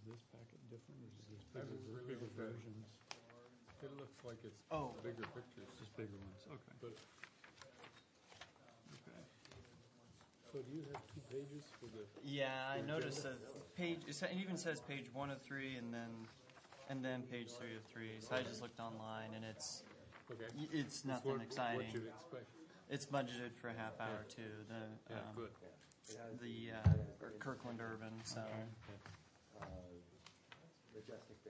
this packet different, or is this I haven't really bigger looked at it. versions? It looks like it's bigger pictures. Just bigger ones, okay. But Okay. So do you have 2 pages for the? Yeah, I noticed that page. It even says page 1 of 3, and then page 3 of 3. So I just looked online, and it's okay, it's nothing exciting. What you'd expect. It's budgeted for a half hour too. Yeah, good. The Kirkland Urban. So Majestic Bay.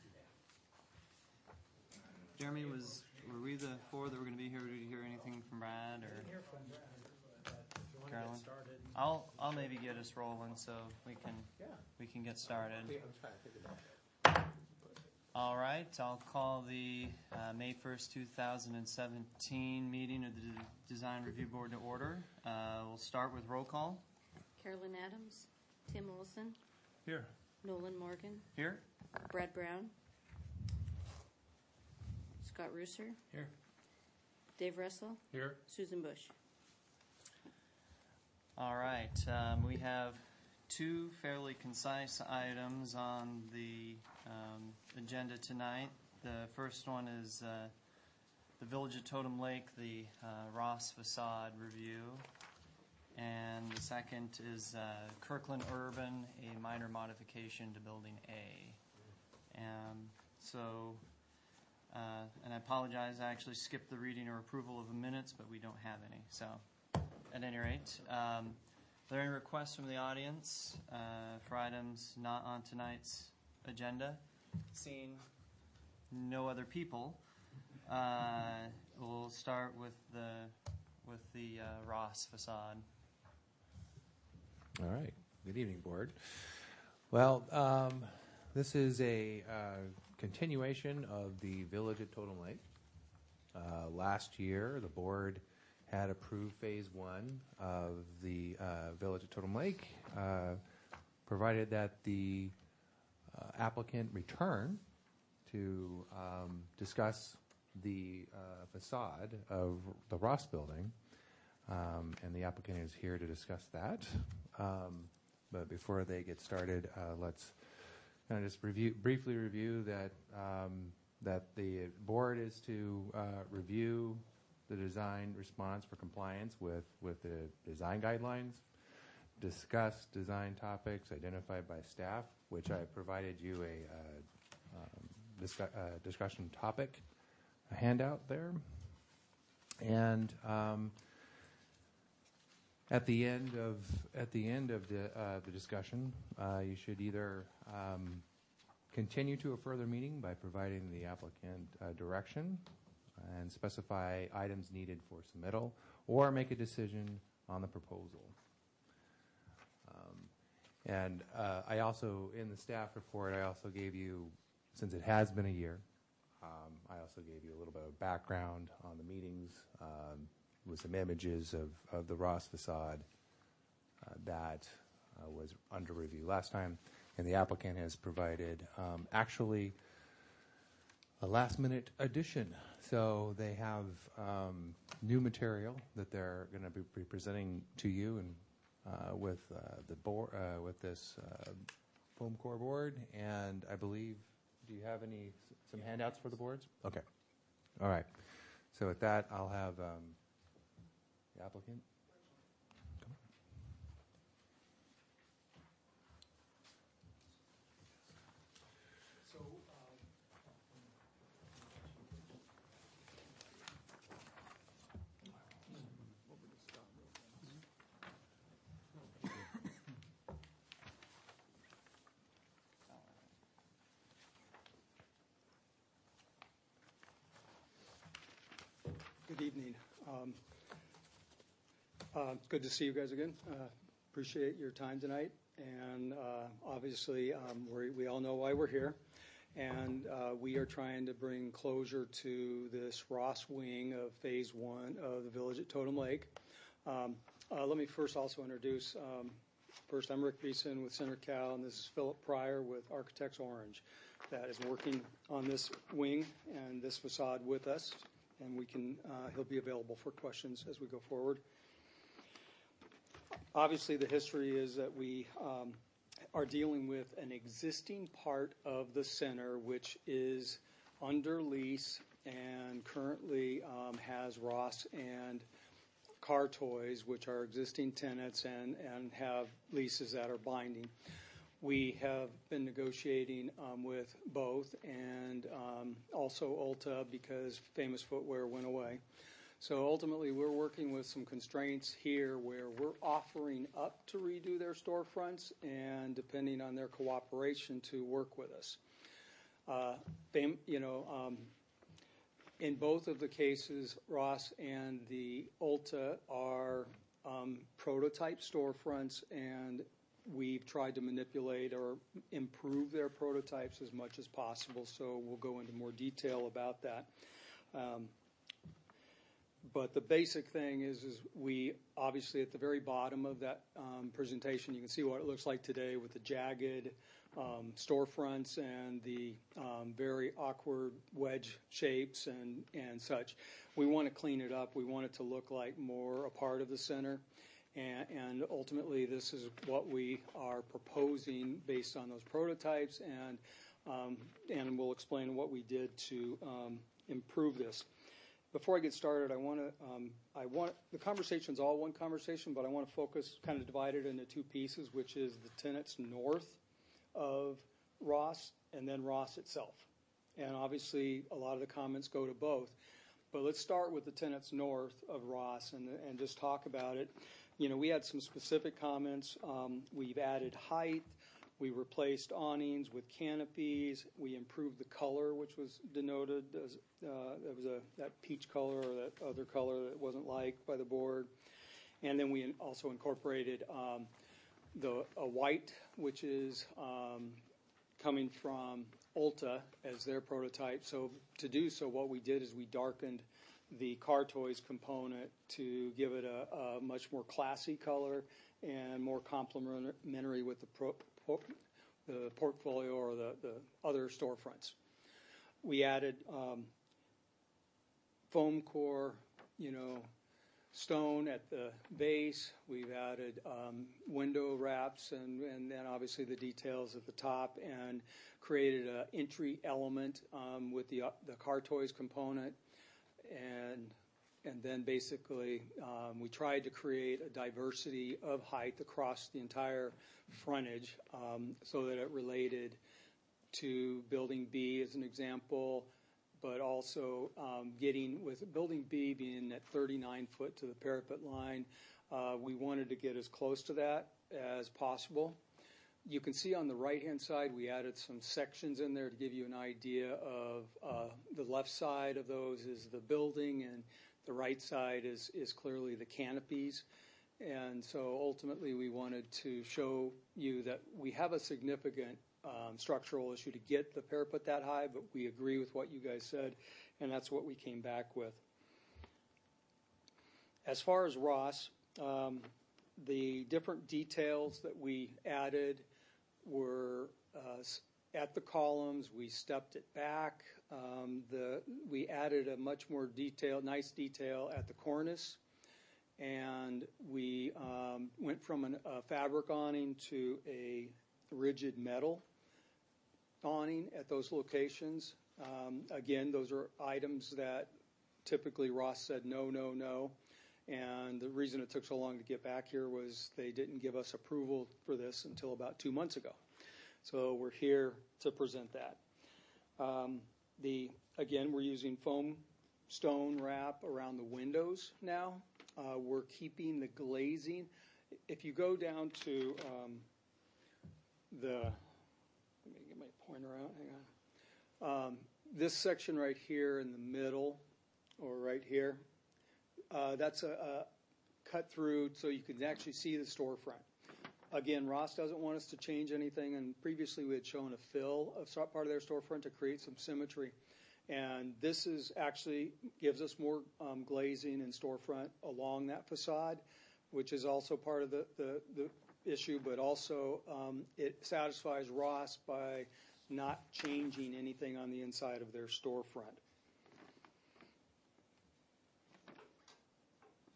Jeremy, were we the 4 that were going to be here? Did you hear anything from Brad or Hear from Brad, but if you want to Carolyn? get started. I'll maybe get us rolling so we can get started. I'm trying to think about that. All right, I'll call the May 1st, 2017 meeting of the Design Review Board to order. We'll start with roll call. Carolyn Adams, Tim Olson, Here. Nolan Morgan, Here. Brad Brown, Scott Rooser, Here. Dave Russell, Here. Susan Bush. All right, we have 2 fairly concise items on the agenda tonight. The first one is the Village of Totem Lake, the Ross facade review. And the second is Kirkland Urban, a minor modification to Building A. And I apologize, I actually skipped the reading or approval of the minutes, but we don't have any. So, at any rate, are there any requests from the audience for items not on tonight's agenda? Seeing no other people, we'll start with the Ross facade. All right. Good evening, Board. Well, this is a continuation of the Village at Totem Lake. Last year, the Board had approved Phase 1 of the Village at Totem Lake, provided that the applicant return to discuss the facade of the Ross building. And the applicant is here to discuss that. But before they get started, let's kind of just briefly review that the board is to review the design response for compliance with the design guidelines, discuss design topics identified by staff, which I provided you a discussion topic, a handout there, and at the end of the discussion, you should either continue to a further meeting by providing the applicant direction and specify items needed for submittal, or make a decision on the proposal. And I also, in the staff report, I also gave you, since it has been a year, I also gave you a little bit of background on the meetings, with some images of the Ross facade that was under review last time. And the applicant has provided actually a last-minute addition. So they have new material that they're going to be presenting to you and with the board, with this foam core board. And I believe, do you have some handouts for the boards? Okay. All right. So with that, I'll have the applicant. Come on. So, good evening. Good to see you guys again. Appreciate your time tonight. And obviously, we all know why we're here. And we are trying to bring closure to this Ross wing of Phase 1 of the Village at Totem Lake. Let me first also introduce, first I'm Rick Beeson with Center Cal, and this is Philip Pryor with Architects Orange that is working on this wing and this facade with us. And he'll be available for questions as we go forward. Obviously, the history is that we are dealing with an existing part of the center which is under lease and currently has Ross and Car Toys, which are existing tenants and have leases that are binding. We have been negotiating with both and also Ulta because Famous Footwear went away. So ultimately, we're working with some constraints here where we're offering up to redo their storefronts and depending on their cooperation to work with us. In both of the cases, Ross and the Ulta are prototype storefronts, and we've tried to manipulate or improve their prototypes as much as possible, so we'll go into more detail about that. But the basic thing is we obviously at the very bottom of that presentation, you can see what it looks like today with the jagged storefronts and the very awkward wedge shapes and such. We want to clean it up. We want it to look like more a part of the center. And ultimately, this is what we are proposing based on those prototypes, and we'll explain what we did to improve this. Before I get started, I want the conversation's all one conversation, but I want to focus, kind of divide it into two pieces, which is the tenants north of Ross and then Ross itself. And obviously, a lot of the comments go to both. But let's start with the tenants north of Ross and just talk about it. You know, we had some specific comments. We've added height. We replaced awnings with canopies. We improved the color, which was denoted as that peach color or that other color that wasn't liked by the board. And then we also incorporated a white, which is coming from Ulta as their prototype. So to do so, what we did is we darkened the Car Toys component to give it a much more classy color and more complementary with the portfolio or the other storefronts. We added foam core, stone at the base. We've added window wraps and then obviously the details at the top, and created an entry element with the Car Toys component. And then basically we tried to create a diversity of height across the entire frontage so that it related to Building B as an example, but also getting with Building B being at 39 foot to the parapet line, we wanted to get as close to that as possible. You can see on the right-hand side, we added some sections in there to give you an idea of the left side of those is the building, and the right side is clearly the canopies. And so ultimately, we wanted to show you that we have a significant structural issue to get the parapet that high, but we agree with what you guys said, and that's what we came back with. As far as Ross, the different details that we added were at the columns. We stepped it back. We added a much more nice detail at the cornice, and we went from a fabric awning to a rigid metal awning at those locations. Again, those are items that typically Ross said no, no, no. And the reason it took so long to get back here was they didn't give us approval for this until about 2 months ago. So we're here to present that. Again, we're using foam stone wrap around the windows now. We're keeping the glazing. If you go down to let me get my pointer out, hang on. This section right here in the middle, or right here, that's a cut through so you can actually see the storefront. Again, Ross doesn't want us to change anything, and previously we had shown a fill of part of their storefront to create some symmetry. And this is actually gives us more glazing and storefront along that facade, which is also part of the issue, but also it satisfies Ross by not changing anything on the inside of their storefront.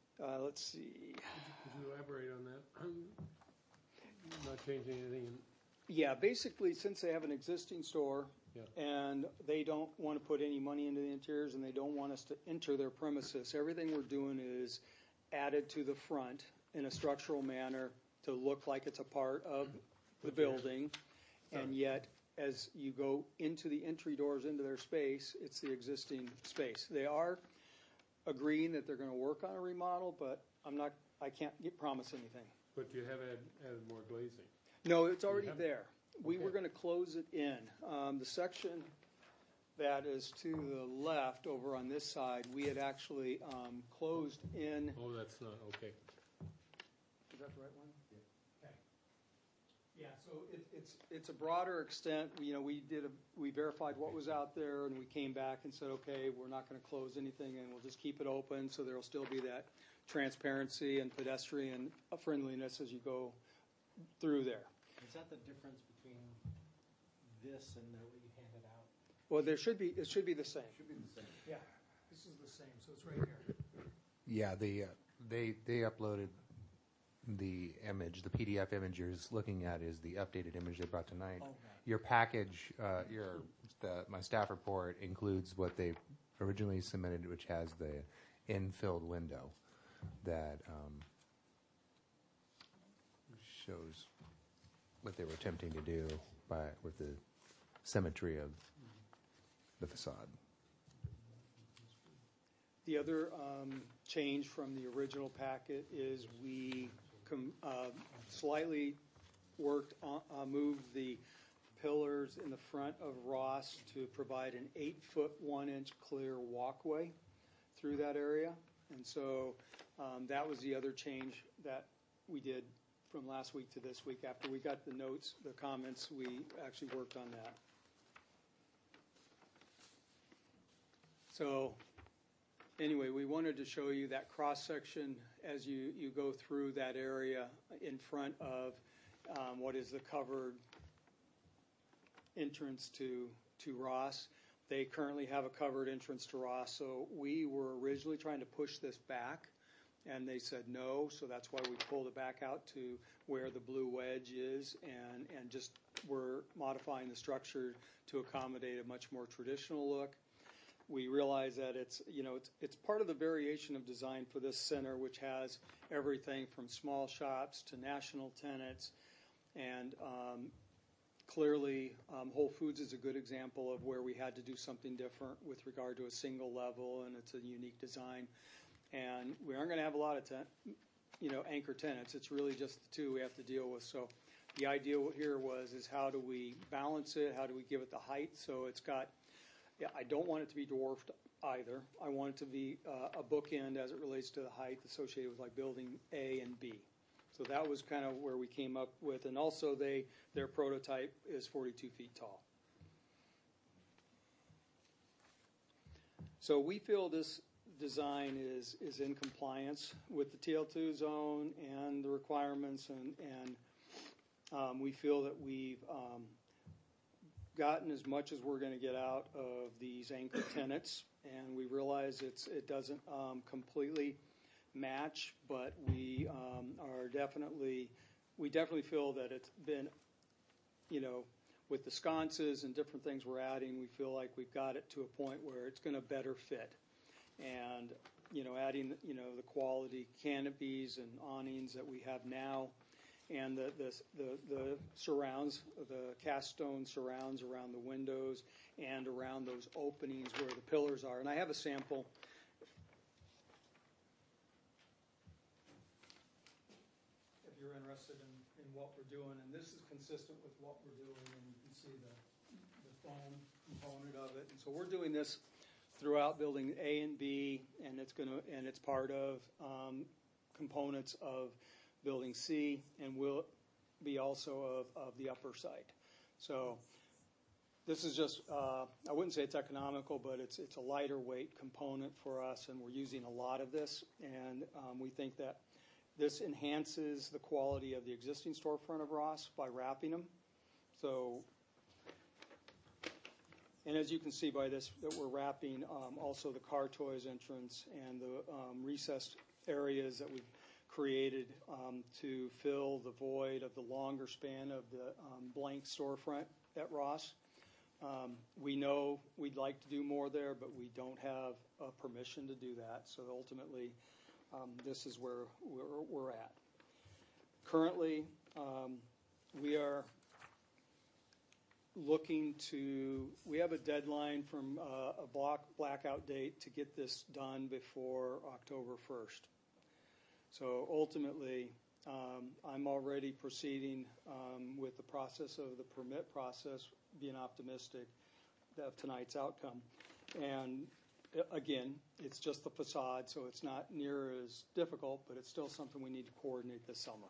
Let's see. Could you elaborate on that? Not changing anything Yeah, basically, since they have an existing store Yeah. and they don't want to put any money into the interiors and they don't want us to enter their premises, everything we're doing is added to the front in a structural manner to look like it's a part of the building. And yet, as you go into the entry doors into their space, it's the existing space. They are agreeing that they're going to work on a remodel, but I can't promise anything. But you have added more glazing. No, it's already have- there. We were Okay. going to close it in. The section that is to the left over on this side, we had actually closed in. Oh, that's not, okay. Is that the right one? Okay. Yeah, so it's a broader extent. You know, we verified what was out there, and we came back and said, okay, we're not going to close anything, and we'll just keep it open, so there'll still be that transparency and pedestrian friendliness as you go through there. Is that the difference between this and what you handed out? Well, it should be the same. Should be the same. Yeah, this is the same, so it's right here. Yeah, they uploaded the image, the PDF image you're looking at is the updated image they brought tonight. Oh, right. Your package, my staff report includes what they originally submitted, which has the infilled window that shows what they were attempting to do with the symmetry of the facade. The other change from the original packet is we slightly moved the pillars in the front of Ross to provide an 8-foot 1-inch clear walkway through that area. And so that was the other change that we did from last week to this week. After we got the notes, the comments, we actually worked on that. So anyway, we wanted to show you that cross-section as you go through that area in front of what is the covered entrance to Ross. They currently have a covered entrance to Ross, so we were originally trying to push this back, and they said no, so that's why we pulled it back out to where the blue wedge is, and just we're modifying the structure to accommodate a much more traditional look. We realize that it's part of the variation of design for this center, which has everything from small shops to national tenants, and clearly Whole Foods is a good example of where we had to do something different with regard to a single level, and it's a unique design. And we aren't going to have a lot of anchor tenants. It's really just the two we have to deal with. So the idea here is how do we balance it? How do we give it the height so it's got. Yeah, I don't want it to be dwarfed either. I want it to be a bookend as it relates to the height associated with like building A and B. So that was kind of where we came up with. And also their prototype is 42 feet tall. So we feel this design is in compliance with the TL2 zone and the requirements, and we feel that we've gotten as much as we're going to get out of these anchor tenants, and we realize it doesn't completely match, but we definitely feel that it's been, with the sconces and different things we're adding, we feel like we've got it to a point where it's going to better fit, and adding the quality canopies and awnings that we have now. And the surrounds, the cast stone surrounds around the windows and around those openings where the pillars are. And I have a sample. If you're interested in what we're doing, and this is consistent with what we're doing, and you can see the foam component of it. And so we're doing this throughout building A and B, and it's part of components of building C, and will be also of the upper site. So this is just, I wouldn't say it's economical, but it's a lighter weight component for us, and we're using a lot of this, and we think that this enhances the quality of the existing storefront of Ross by wrapping them. So, and as you can see by this, that we're wrapping also the car toys entrance and the recessed areas that we've created to fill the void of the longer span of the blank storefront at Ross. We know we'd like to do more there, but we don't have permission to do that. So ultimately, this is where we're at. Currently, we are looking to, we have a deadline from a blackout date to get this done before October 1st. So ultimately, I'm already proceeding with the process of the permit process, being optimistic of tonight's outcome. And again, it's just the facade, so it's not near as difficult, but it's still something we need to coordinate this summer.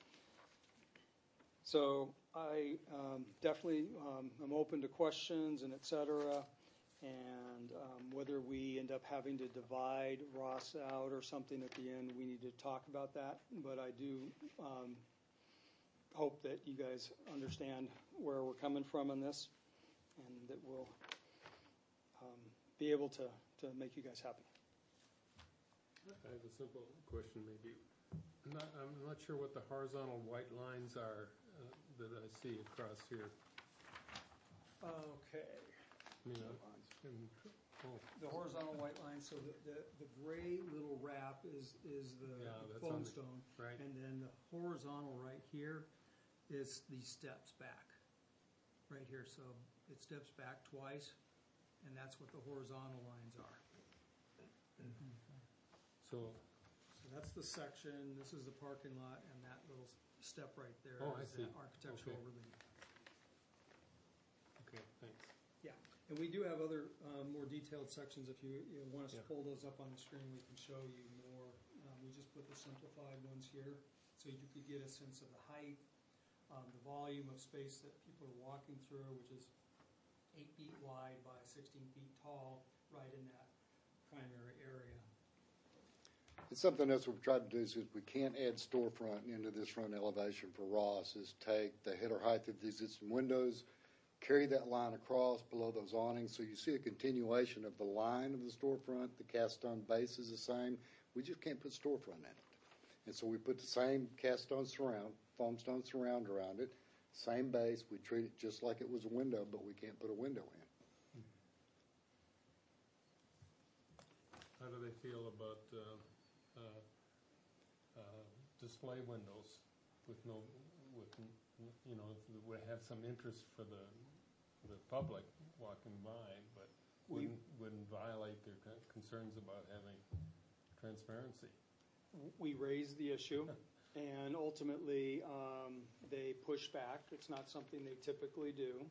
So I definitely am open to questions and et cetera, and whether we end up having to divide Ross out or something at the end, we need to talk about that. But I do hope that you guys understand where we're coming from on this, and that we'll be able to make you guys happy. I have a simple question, maybe. I'm not sure what the horizontal white lines are that I see across here. Okay. You know, The horizontal white line, so the gray little wrap is the that's foam on the- stone. right. And then the horizontal right here is these steps back. Right here, so it steps back twice, and that's what the horizontal lines are. So, So that's the section, this is the parking lot, and that little step right there Oh, I is see. that architectural Okay. relief. okay, thanks. Yeah, and we do have other more detailed sections. If you want us to Yeah. pull those up on the screen, we can show you more. We just put the simplified ones here, so you could get a sense of the height, the volume of space that people are walking through, which is 8 feet wide by 16 feet tall, right in that primary area. It's something else we've tried to do is we can't add storefront into this front elevation for Ross, is take the header height of the existing windows, carry that line across below those awnings, so you see a continuation of the line of the storefront. The cast stone base is the same. We just can't put storefront in it. And so we put the same cast stone surround, foam stone surround around it, same base. We treat it just like it was a window, but we can't put a window in. How do they feel about display windows with no, you know, would have some interest for the public walking by, but wouldn't violate their concerns about having transparency? We raised the issue, and ultimately they pushed back. It's not something they typically do.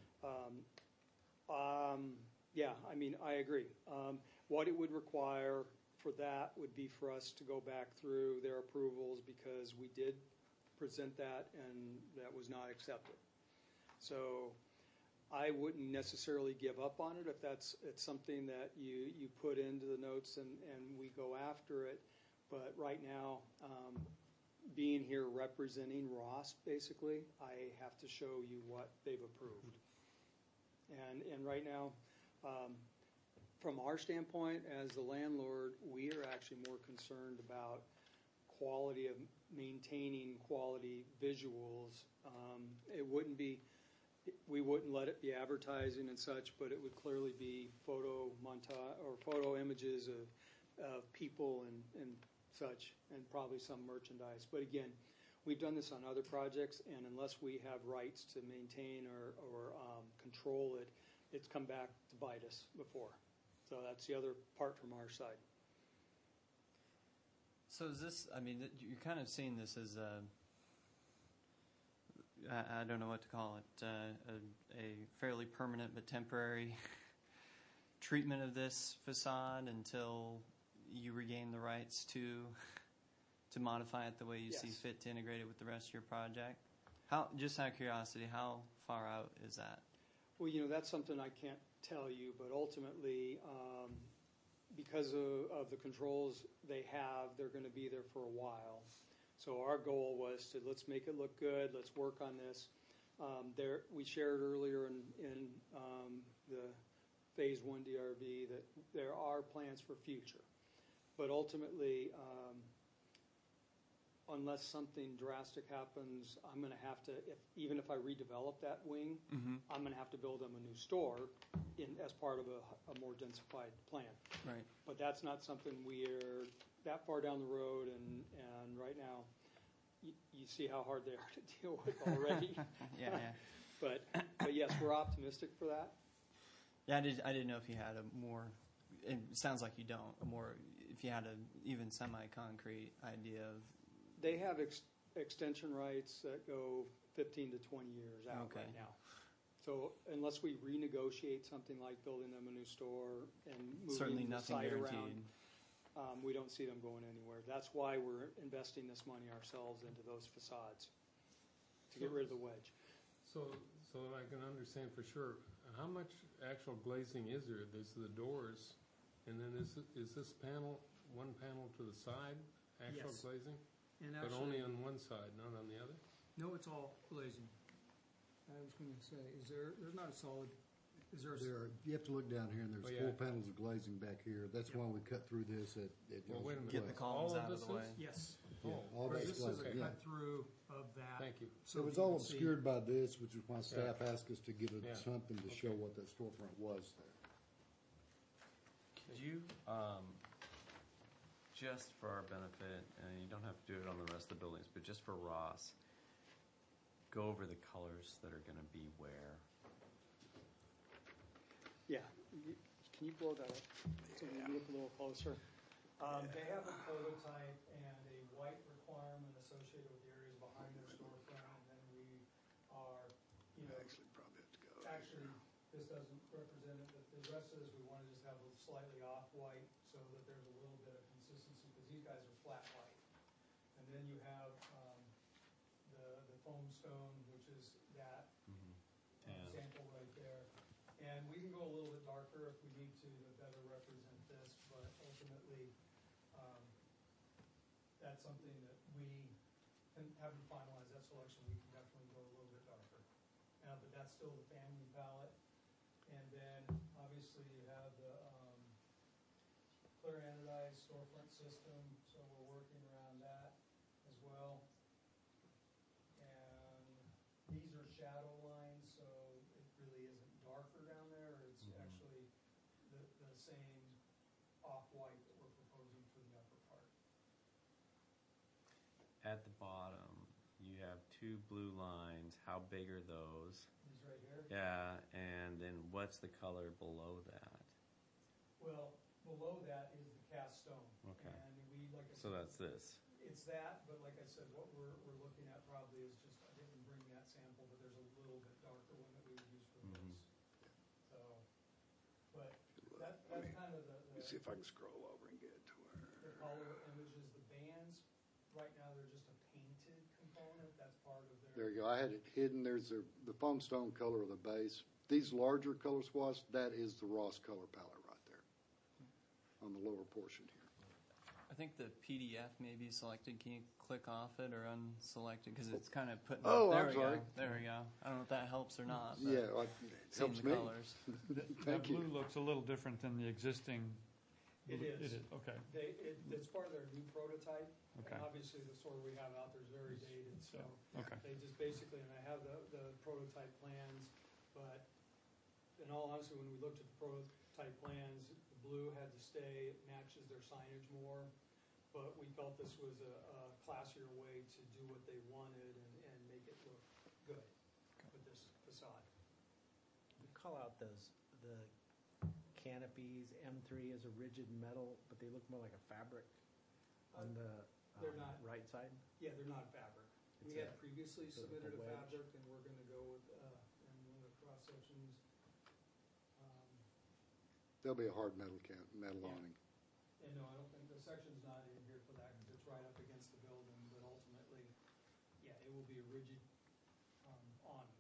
Yeah, I mean, I agree. What it would require for that would be for us to go back through their approvals, because we did present that and that was not accepted. So I wouldn't necessarily give up on it if it's something that you put into the notes and we go after it. But right now, being here representing Ross, basically, I have to show you what they've approved. And right now, from our standpoint as the landlord, we are actually more concerned about quality of maintaining quality visuals. It wouldn't be, we wouldn't let it be advertising and such, but it would clearly be photo montage or photo images of people and such, and probably some merchandise. But again, we've done this on other projects, and unless we have rights to maintain or control it, it's come back to bite us before. So that's the other part from our side. So is this, I mean, you're kind of seeing this as I don't know what to call it, a fairly permanent but temporary treatment of this facade until you regain the rights to modify it the way you see Yes. fit to integrate it with the rest of your project? Just out of curiosity, how far out is that? Well, you know, that's something I can't tell you, but ultimately, because of the controls they have, they're going to be there for a while. So our goal was to let's make it look good, let's work on this. We shared earlier in the Phase 1 DRB that there are plans for future. But ultimately, unless something drastic happens, I'm gonna have to, even if I redevelop that wing, I'm gonna have to build them a new store as part of a more densified plan. Right. But that's not something we're that far down the road, and right now, you see how hard they are to deal with already. Yeah. But yes, we're optimistic for that. Yeah, I didn't know if you had a more, it sounds like you don't, if you had a even semi-concrete idea of. They have extension rights that go 15 to 20 years out Okay. right now. So unless we renegotiate something like building them a new store and Certainly moving the nothing site guaranteed. around, we don't see them going anywhere. That's why we're investing this money ourselves into those facades, to get rid of the wedge. So that I can understand for sure, how much actual glazing is there? There's the doors, and then is this panel, one panel to the side, actual Yes. glazing? And But actually, only on one side, not on the other? no, it's all glazing. I was going to say, there's not a solid, is there? You have to look down here, and there's Oh, yeah. 4 panels of glazing back here. That's why we cut through this at Well, wait a minute. Get the All columns of out of this the way. is? Yes. Yeah, Oh, all this that's is glazing, okay. yeah. Cut through of that. Thank you. So It was you all can see- obscured by this, which is why staff Yeah. asked us to give it Yeah. something to show what that storefront was there. Could you, just for our benefit, and you don't have to do it on the rest of the buildings, but just for Ross, go over the colors that are going to be where? Yeah. Can you blow that up so we can look a little closer? They have a prototype and a white requirement associated with the areas behind their storefront, and then we are, Actually, probably have to go. actually, this doesn't represent it, but the rest of this, we want to just have a slightly off-white so that there's a little bit of consistency, because these guys are flat white. And then you have the foam stone, which is that And sample right there. And we can go a little bit darker if we need to better represent this, but ultimately, that's something that we haven't finalized that selection. We can definitely go a little bit darker. But that's still the family palette. And then, obviously, you have the clear anodized storefront system, so we're working around that as well. And these are shadow lines, so it really isn't darker down there. It's actually the same off-white that we're proposing for the upper part. at the bottom, you have 2 blue lines. How big are those? These right here? Yeah, and then what's the color below that? Well, below that is the cast stone. Okay. And we, like I said. So that's this. It's that, but like I said, what we're looking at probably is just, I didn't bring that sample, but there's a little bit darker one that we would use for this. So, but that's kind of Let me see if I can scroll over and get to the where. color images, the bands. Right now, they're just a painted component. That's part of their. There you go. I had it hidden. There's the foam stone color of the base. These larger color swatches, that is the Ross color palette right there on the lower portion here. I think the PDF may be selected. Can you click off it or unselect it? Because it's kind of putting. Oh, there I'm we sorry. Go. There we go. I don't know if that helps or not. But Yeah, it seeing helps the me. colors. That Thank you. blue looks a little different than the existing. It is. It is, okay. It's part of their new prototype. Okay. And obviously, the sort we have out there is very dated, so Okay. they just basically, and I have the prototype plans, but in all honesty, when we looked at the prototype plans, the blue had to stay, it matches their signage more, but we felt this was a classier way to do what they wanted and make it look good with this facade. You call out the canopies, M3 is a rigid metal, but they look more like a fabric on the They're not. right side. Yeah, they're not fabric. We It's had previously sort of submitted a a wedge. fabric, and we're gonna go with, and one of the cross sections. There'll be a hard metal metal Yeah. awning. And no, I don't think, the section's not in here for that, because it's right up against the building, but ultimately, yeah, it will be a rigid, awning.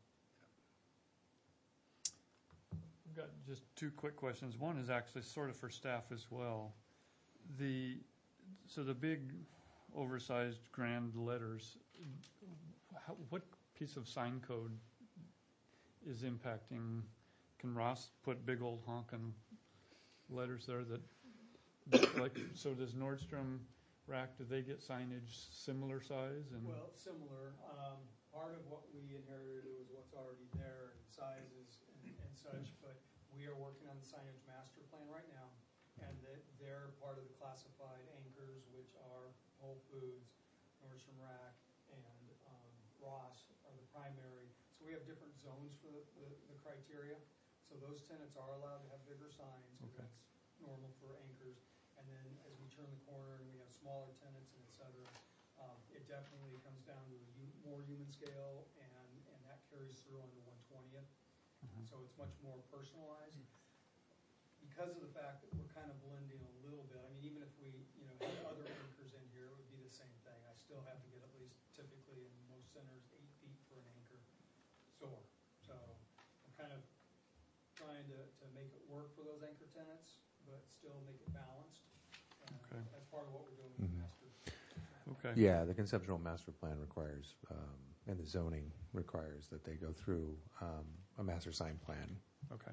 I've got just 2 quick questions. One is actually sort of for staff as well. So the big oversized grand letters, what piece of sign code is impacting? Can Ross put big old honking letters there that like, so does Nordstrom rack, do they get signage similar size? And Well, similar. Part of what we inherited was what's already there in sizes and such, but we are working on the signage master plan right now. And they're part of the classified anchors, which are Whole Foods, Nordstrom Rack, and Ross are the primary. So we have different zones for the criteria. So those tenants are allowed to have bigger signs, because Okay. that's normal for anchors. And then as we turn the corner and we have smaller tenants and et cetera, it definitely comes down to a more human scale, and that carries through on the 120th. So it's much more personalized. Because of the fact that we're kind of blending a little bit, I mean, even if we, had other anchors in here, it would be the same thing. I still have to get at least typically in most centers 8 feet for an anchor store. So we're kind of trying to make it work for those anchor tenants, but still make it balanced. Okay. That's part of what we're doing with the master. okay. Yeah, the conceptual master plan requires, and the zoning requires that they go through a master sign plan. Okay.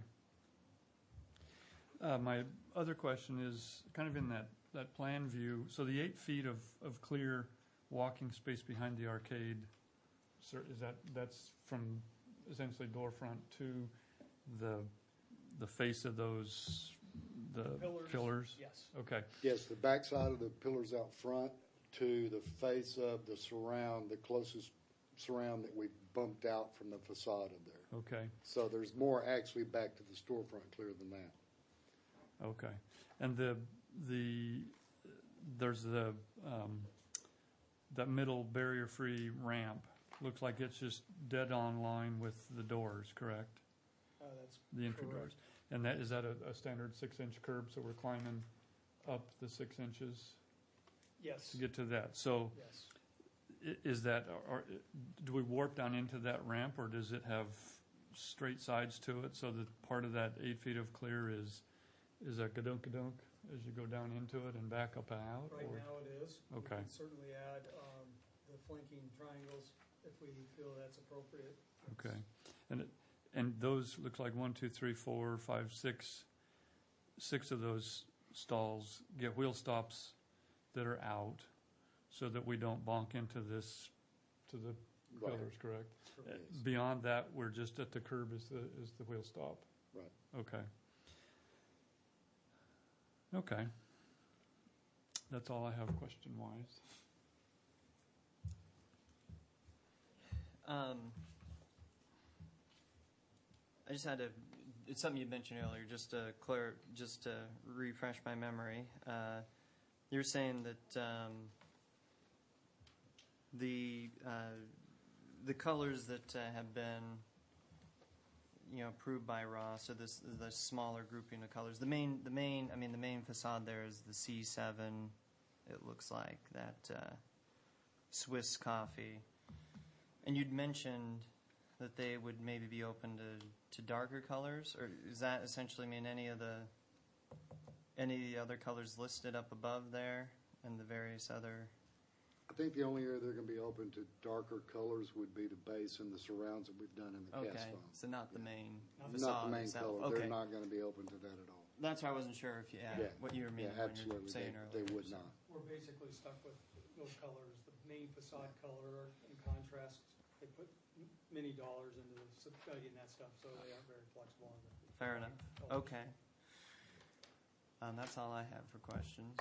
My other question is kind of in that plan view. So the 8 feet of clear walking space behind the arcade, sir, that's from essentially door front to the face of those pillars? Yes. Okay. Yes, the backside of the pillars out front to the face of the surround, the closest surround that we bumped out from the facade of there. Okay. So there's more actually back to the storefront clear than that. Okay. And there's that middle barrier-free ramp. Looks like it's just dead on line with the doors, correct? That's The entry correct. doors. And is that a standard 6-inch curb, so we're climbing up the 6 inches Yes. to get to that? So Yes. is that, or do we warp down into that ramp, or does it have straight sides to it, so that part of that 8 feet of clear is a gadunk-gadunk as you go down into it and back up and out? Right or- now it is. Okay. We can certainly add the flanking triangles if we feel that's appropriate. Okay. And those, looks like 1, 2, 3, 4, 5, 6 of those stalls get wheel stops that are out, so that we don't bonk into the Right. pillars, correct? Yes. Beyond that, we're just at the curb is the wheel stop. Right. Okay. Okay. That's all I have question-wise. I just had it's something you mentioned earlier, just to refresh my memory. You were saying that the colors that have been approved by Ross, so the smaller grouping of colors. The main facade there is the C7. It looks like that Swiss coffee, and you'd mentioned that they would maybe be open to darker colors, or does that essentially mean any of the other colors listed up above there, and the various other? I think the only area they're going to be open to darker colors would be the base and the surrounds that we've done in the Okay, cast foam. so not the main Not facade the main itself. color. Okay. They're not going to be open to that at all. That's why I wasn't sure if you Yeah. what you were meaning Yeah, when you were absolutely. saying They earlier. would not. We're basically stuck with those colors. The main facade color, in contrast, they put many dollars into studying that stuff, so they aren't very flexible on the Fair enough. colors. Okay. That's all I have for questions.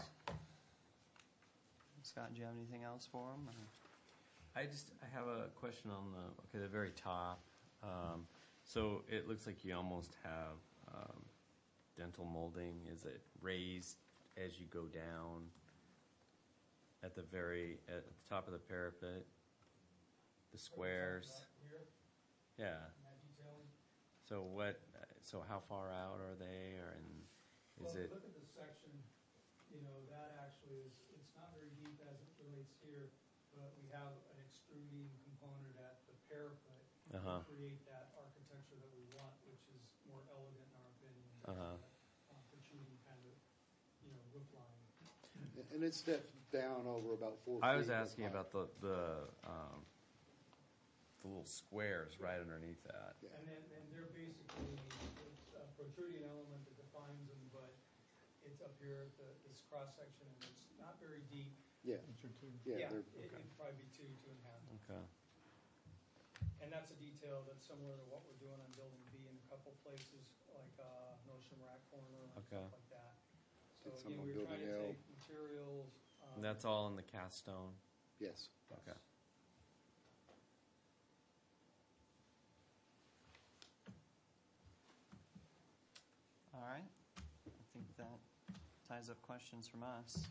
Scott, do you have anything else for him? I have a question on the very top. So it looks like you almost have dental molding. Is it raised as you go down at the top of the parapet? The squares. Here, Yeah. in that detailing. So how far out are they, or is Well, it? look at this section, that actually it's not very deep as it relates here, but we have an extruding component at the parapet Uh-huh. to create that architecture that we want, which is more elegant in our opinion. Uh-huh. That, protruding kind of, roof line. And it steps down over about 4 feet. I was of asking height. about the little squares right underneath that. Yeah. And they're basically, it's a protruding element that defines them, but it's up here at this cross-section, and it's not very deep. Yeah, Inch or two? yeah, they're, It'd probably be 2.5. Okay. And that's a detail that's similar to what we're doing on building B in a couple places, like Nosham Rack Corner and Okay. stuff like that. So Did some again, on we were trying to Building L. take materials. And that's all in the cast stone? yes. Okay. All right. I think that ties up questions from us.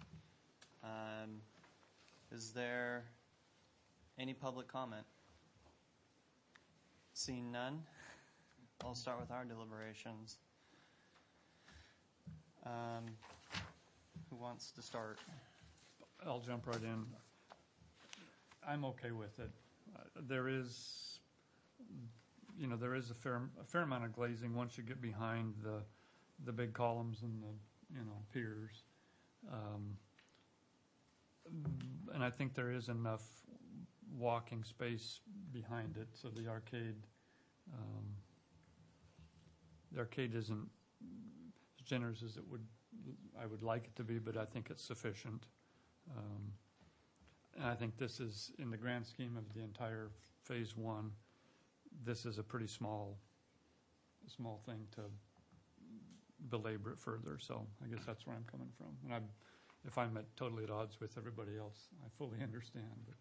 Is there any public comment? Seeing none, I'll start with our deliberations. Who wants to start? I'll jump right in. I'm okay with it. There is, there is a fair amount of glazing once you get behind the big columns and the, piers. And I think there is enough walking space behind it, so the arcade isn't as generous as I would like it to be, but I think it's sufficient. And I think this is, in the grand scheme of the entire phase one, this is a pretty small thing to belabor it further. So I guess that's where I'm coming from. And if I'm totally at odds with everybody else, I fully understand. But.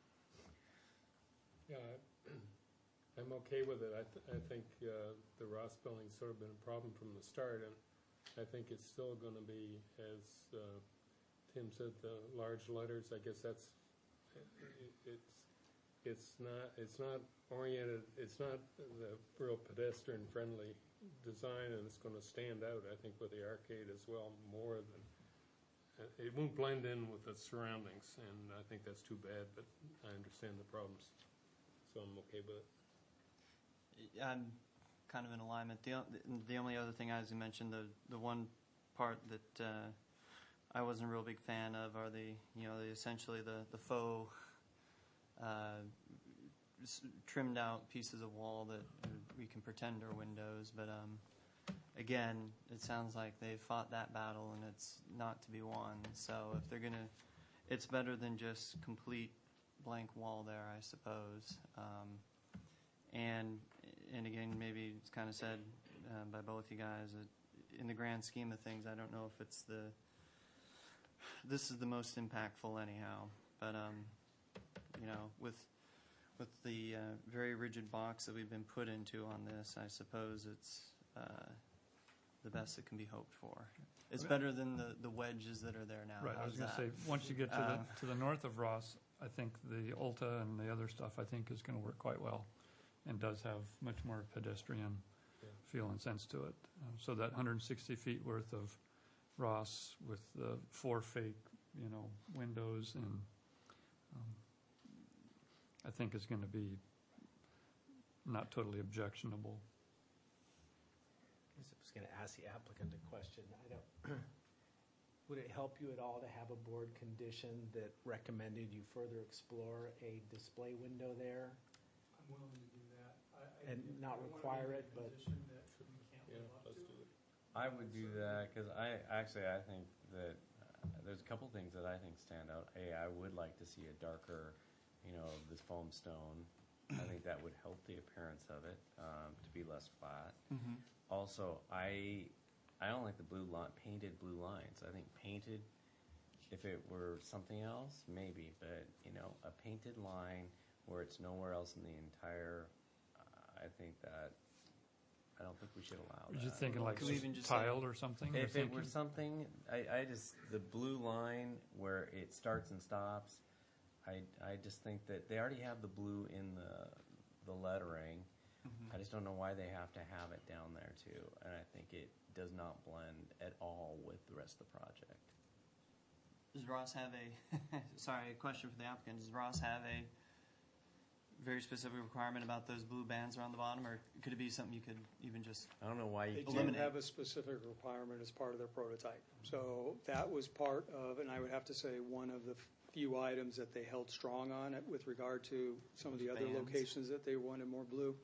Yeah, I'm okay with it. I think the Ross building's sort of been a problem from the start, and I think it's still going to be, as Tim said, the large letters. I guess that's it's not oriented. It's not the real pedestrian friendly design, and it's going to stand out, I think, with the arcade as well, more than. It won't blend in with the surroundings, and I think that's too bad, but I understand the problems, so I'm okay with it. I'm kind of in alignment. The only other thing, as you mentioned, the one part that I wasn't a real big fan of are essentially the faux trimmed out pieces of wall that we can pretend are windows, but again, it sounds like they fought that battle and it's not to be won. So if they're gonna, it's better than just complete blank wall there, I suppose. And again, maybe it's kind of said by both you guys that in the grand scheme of things, I don't know if it's this is the most impactful anyhow. But with the very rigid box that we've been put into on this, I suppose it's the best that can be hoped for. It's better than the wedges that are there now. Right, I was going to say, once you get to the north of Ross, I think the Ulta and the other stuff, I think, is going to work quite well and does have much more pedestrian feel and sense to it. So that 160 feet worth of Ross with the 4 fake, windows, and I think is going to be not totally objectionable. I was going to ask the applicant a question. Would it help you at all to have a board condition that recommended you further explore a display window there? I'm willing to do that. And not require it, but- Let's do it. I would do that because I think that there's a couple things that I think stand out. I would like to see a darker, this foam stone. I think that would help the appearance of it to be less flat. Mm-hmm. Also, I don't like the painted blue lines. I think painted, if it were something else, maybe, but a painted line where it's nowhere else in the entire, I don't think we should allow that. Were you thinking like Could we even just tiled or something? If it were something, the blue line where it starts and stops, I just think that they already have the blue in the lettering. Mm-hmm. I just don't know why they have to have it down there too, and I think it does not blend at all with the rest of the project. Does Ross have a question for the applicant? Does Ross have a very specific requirement about those blue bands around the bottom, or could it be something you could even just? I don't know why They you do eliminate. have a specific requirement as part of their prototype. So that was part of, and I would have to say, one of the few items that they held strong on it with regard to some of the other Bands. locations that they wanted more blue.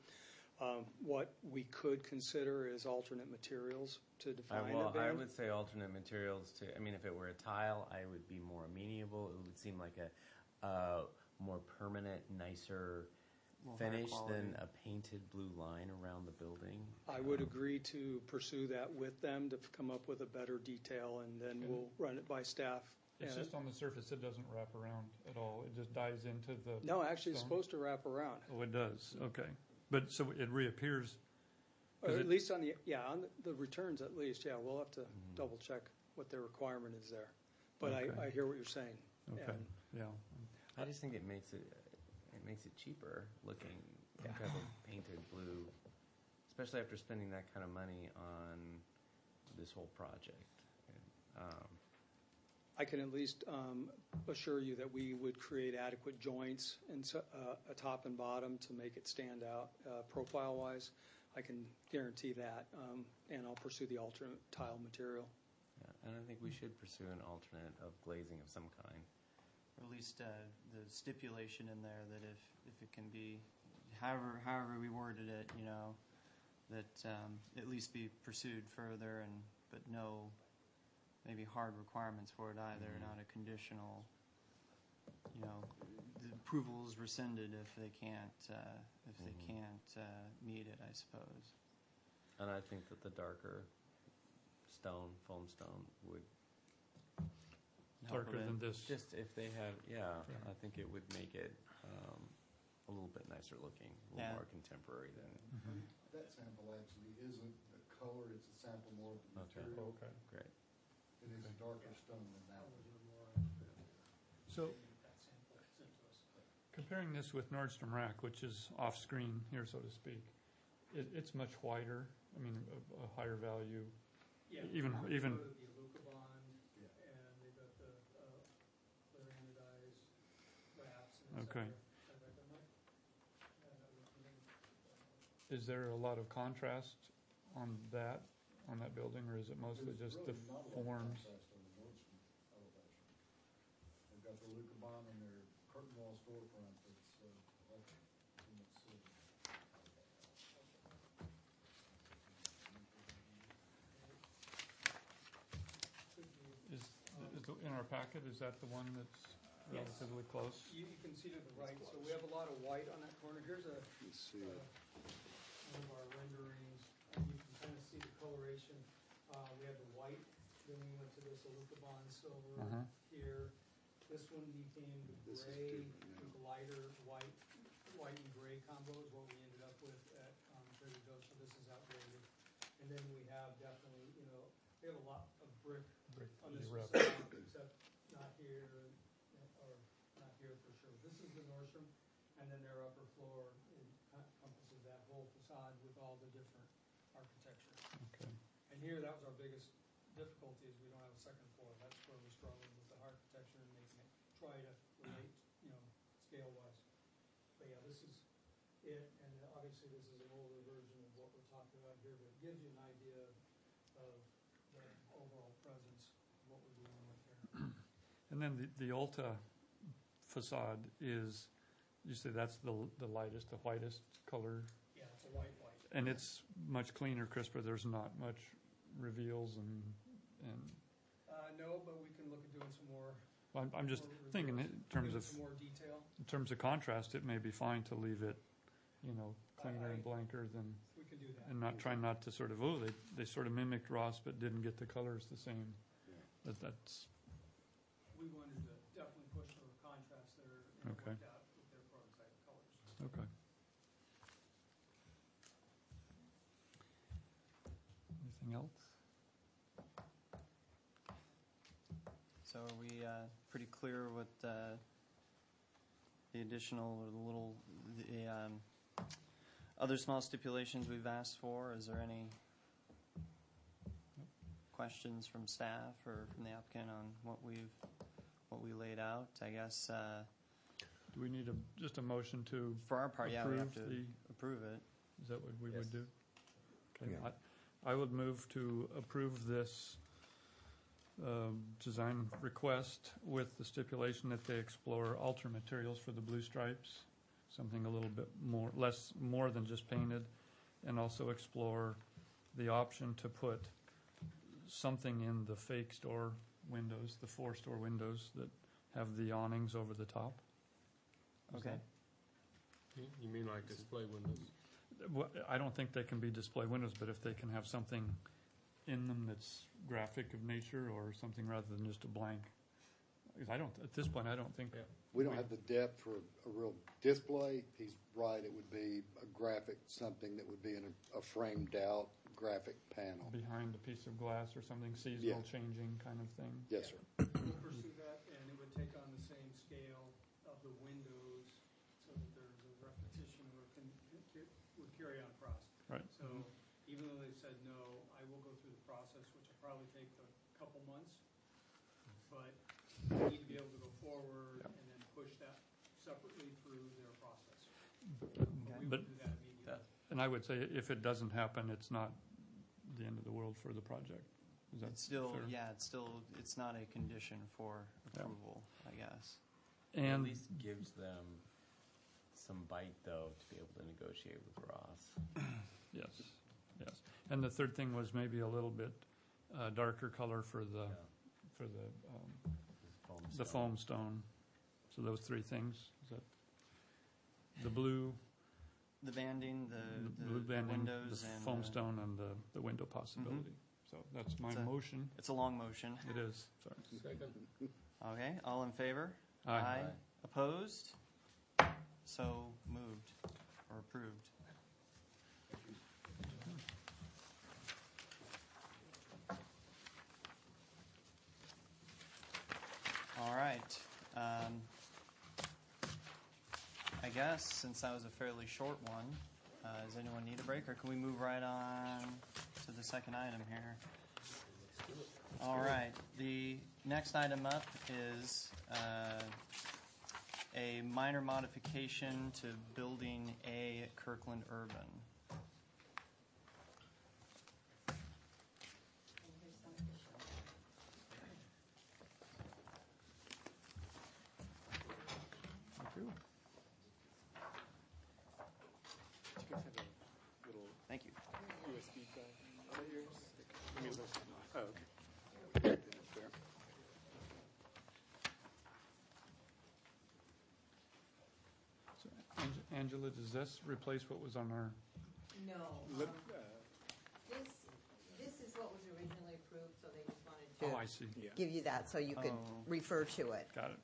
What we could consider is alternate materials to define a I band. would say alternate materials to, I mean, if it were a tile, I would be more amenable. It would seem like a more permanent, nicer More higher finish quality. than a painted blue line around the building. I would agree to pursue that with them to come up with a better detail, and then we'll run it by staff. It's And just on the surface, it doesn't wrap around at all. It just dives into the. No, actually, it's stone. supposed to wrap around, Oh, it does, okay. But, so it reappears, or Is at it- least on the returns at least, yeah, we'll have to double check what their requirement is there. But Okay. I hear what you're saying. okay, And yeah. I just think it makes it cheaper looking to have a painted blue, especially after spending that kind of money on this whole project. I can at least assure you that we would create adequate joints and a top and bottom to make it stand out profile-wise. I can guarantee that, and I'll pursue the alternate tile material. Yeah, and I think we should pursue an alternate of glazing of some kind. Or at least the stipulation in there that if it can be, however we worded it, you know, that at least be pursued further, but no maybe hard requirements for it either, not a conditional, you know, the approval is rescinded if they can't meet it, I suppose. And I think that the darker stone, foam stone, would help Darker a bit. than this. Just if they have, yeah, Yeah. I think it would make it a little bit nicer looking, a little Yeah. more contemporary than. That sample actually isn't the color, it's a sample more of the Okay. material. Okay. Great. It is a darker stone than that one. So, comparing this with Nordstrom Rack, which is off-screen here, so to speak, it's much whiter, I mean, a higher value. Yeah, Even- go to the Alucobond, Yeah. and they've got the clear anodized wraps and et Okay. cetera. That might- Is there a lot of contrast on that building, or is it mostly There's just the really not a lot of forms? contrast on the Nordstrom elevation. They've got their Lucabon and their curtain wall storefront that's, like, too much silver. In our packet, is that the one that's Yes. relatively close? You can see to the right, so we have a lot of white on that corner. Here's You see it. one of our renderings, and you can kind of see the coloration. We have the white, then we went to this Alucobond silver Uh-huh. here. This one became the This is gray, different, yeah. with lighter white and gray combo is what we ended up with at Trader Joe's, so this is outdated. And then we have definitely, you know, we have a lot of brick Brick on this rep. facade, except not here, or not here for sure. This is the Nordstrom, and then their upper floor encompasses that whole facade with all the different architecture. Okay. And here, that was our biggest difficulty, is we don't have a second floor. That's where we struggled with the architecture and making it, try to relate, you know, scale-wise. But yeah, this is it, and obviously this is an older version of what we're talking about here, but it gives you an idea of the overall presence, of what we're dealing with here. And then the Ulta facade is, you say that's the lightest, the whitest color, Yeah, it's a white. and it's much cleaner, crisper, there's not much reveals and No, but we can look at doing some more. I'm just more thinking reveals, in terms give it of, some more detail. in terms of contrast, it may be fine to leave it, you know, cleaner and blanker than, We can do that. and not try not to sort of, they sort of mimicked Ross but didn't get the colors the same. That's, We wanted to definitely push for contrast there, and Okay. work out with their prototype colors. okay. Anything else? So are we pretty clear what the additional or the other small stipulations we've asked for? Is there any questions from staff or from the applicant on what we laid out? I guess Do we need just a motion to, for our part, yeah, we have to Approve the- approve it. is that what we Yes. would do? Okay, Yeah. I would move to approve this design request with the stipulation that they explore alter materials for the blue stripes, something a little bit more than just painted, and also explore the option to put something in the fake store windows, the 4 store windows that have the awnings over the top. Okay. You mean like display windows? I don't think they can be display windows, but if they can have something in them that's graphic of nature or something rather than just a blank. Because at this point, I don't think. Yeah. We don't have the depth for a real display. He's right, it would be a graphic, something that would be in a framed out graphic panel. Behind a piece of glass or something seasonal Yeah. changing kind of thing. Yes, sir. We'll pursue that, and it would take on the same scale of the windows, so that there's a repetition or would carry on across. Right. So even though they've said no, I will go through the process, which will probably take a couple months, but I need to be able to go forward and then push that separately through their process. But we But- will do that immediately. And I would say if it doesn't happen, it's not the end of the world for the project. Is that It's still, fair? yeah, it's not a condition for approval, I guess. At And least gives them some bite, though, to be able to negotiate with Ross. yes. And the third thing was maybe a little bit darker color for the the foam stone. So those 3 things. Is that the blue, The banding, the blue banding, windows, the and foam stone, and the window possibility. So that's my It's a- motion. It's a long motion. It is. Sorry. Second. Okay, all in favor? Aye. Opposed? So moved or approved. All right. I guess since that was a fairly short one, does anyone need a break, or can we move right on to the second item here? All right. The next item up is a minor modification to Building A at Kirkland Urban. Thank you. Do you guys have a little Thank you. USB drive? Is that yours? Let me look. Oh, okay. There. So, Angela, does this replace what was on our? No. Let- This is what was originally approved, so they just wanted Oh, to I see. Yeah. give you that so you could Oh. refer to it. Got it.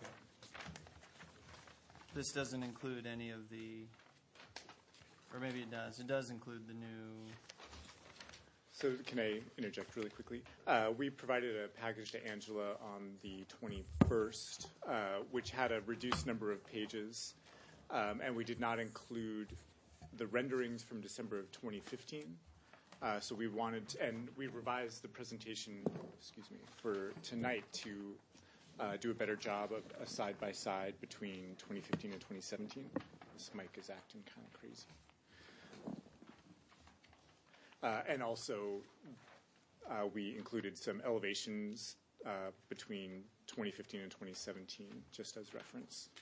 This doesn't include any of the, or maybe it does. It does include the new. So can I interject really quickly? We provided a package to Angela on the 21st, which had a reduced number of pages, and we did not include the renderings from December of 2015. So we wanted, and we revised the presentation, for tonight to do a better job of a side-by-side between 2015 and 2017. This mic is acting kind of crazy. And also, we included some elevations between 2015 and 2017, just as reference.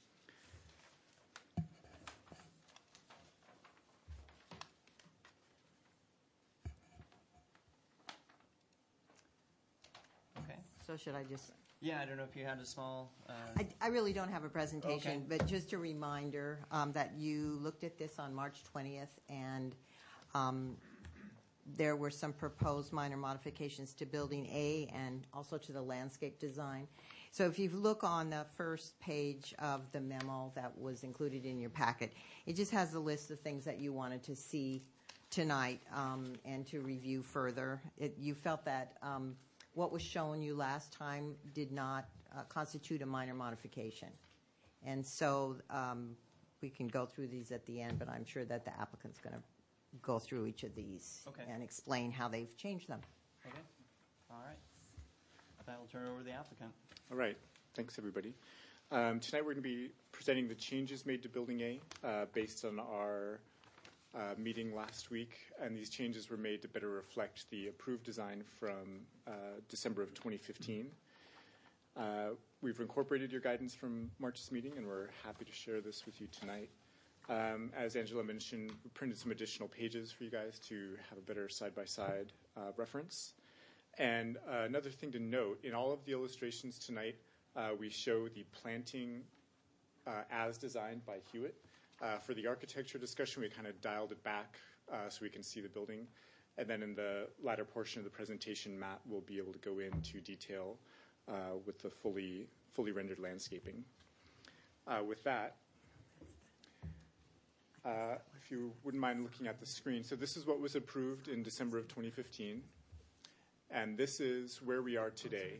Okay. So should I just, Yeah, I don't know if you had a small. I really don't have a presentation, Okay. but just a reminder that you looked at this on March 20th, and there were some proposed minor modifications to Building A and also to the landscape design. So if you look on the first page of the memo that was included in your packet, it just has a list of things that you wanted to see tonight and to review further. You felt that what was shown you last time did not constitute a minor modification. And so we can go through these at the end, but I'm sure that the applicant's going to go through each of these Okay. and explain how they've changed them. Okay. All right. Then we'll turn it over to the applicant. All right. Thanks, everybody. Tonight we're going to be presenting the changes made to Building A based on our meeting last week, and these changes were made to better reflect the approved design from December of 2015. We've incorporated your guidance from March's meeting, and we're happy to share this with you tonight. As Angela mentioned, we printed some additional pages for you guys to have a better side-by-side reference. And another thing to note, in all of the illustrations tonight, we show the planting as designed by Hewitt. For the architecture discussion, we kind of dialed it back so we can see the building. And then in the latter portion of the presentation, Matt will be able to go into detail with the fully rendered landscaping. With that, if you wouldn't mind looking at the screen. So this is what was approved in December of 2015. And this is where we are today.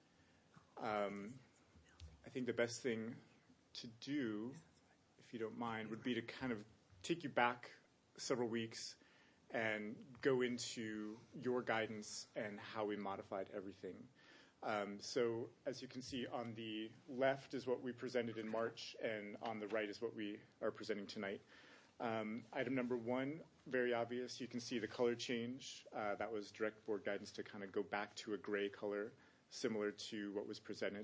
I think the best thing to do, if you don't mind, would be to kind of take you back several weeks and go into your guidance and how we modified everything. So as you can see, on the left is what we presented in March, and on the right is what we are presenting tonight. Item number 1, very obvious. You can see the color change. That was direct board guidance to kind of go back to a gray color, similar to what was presented.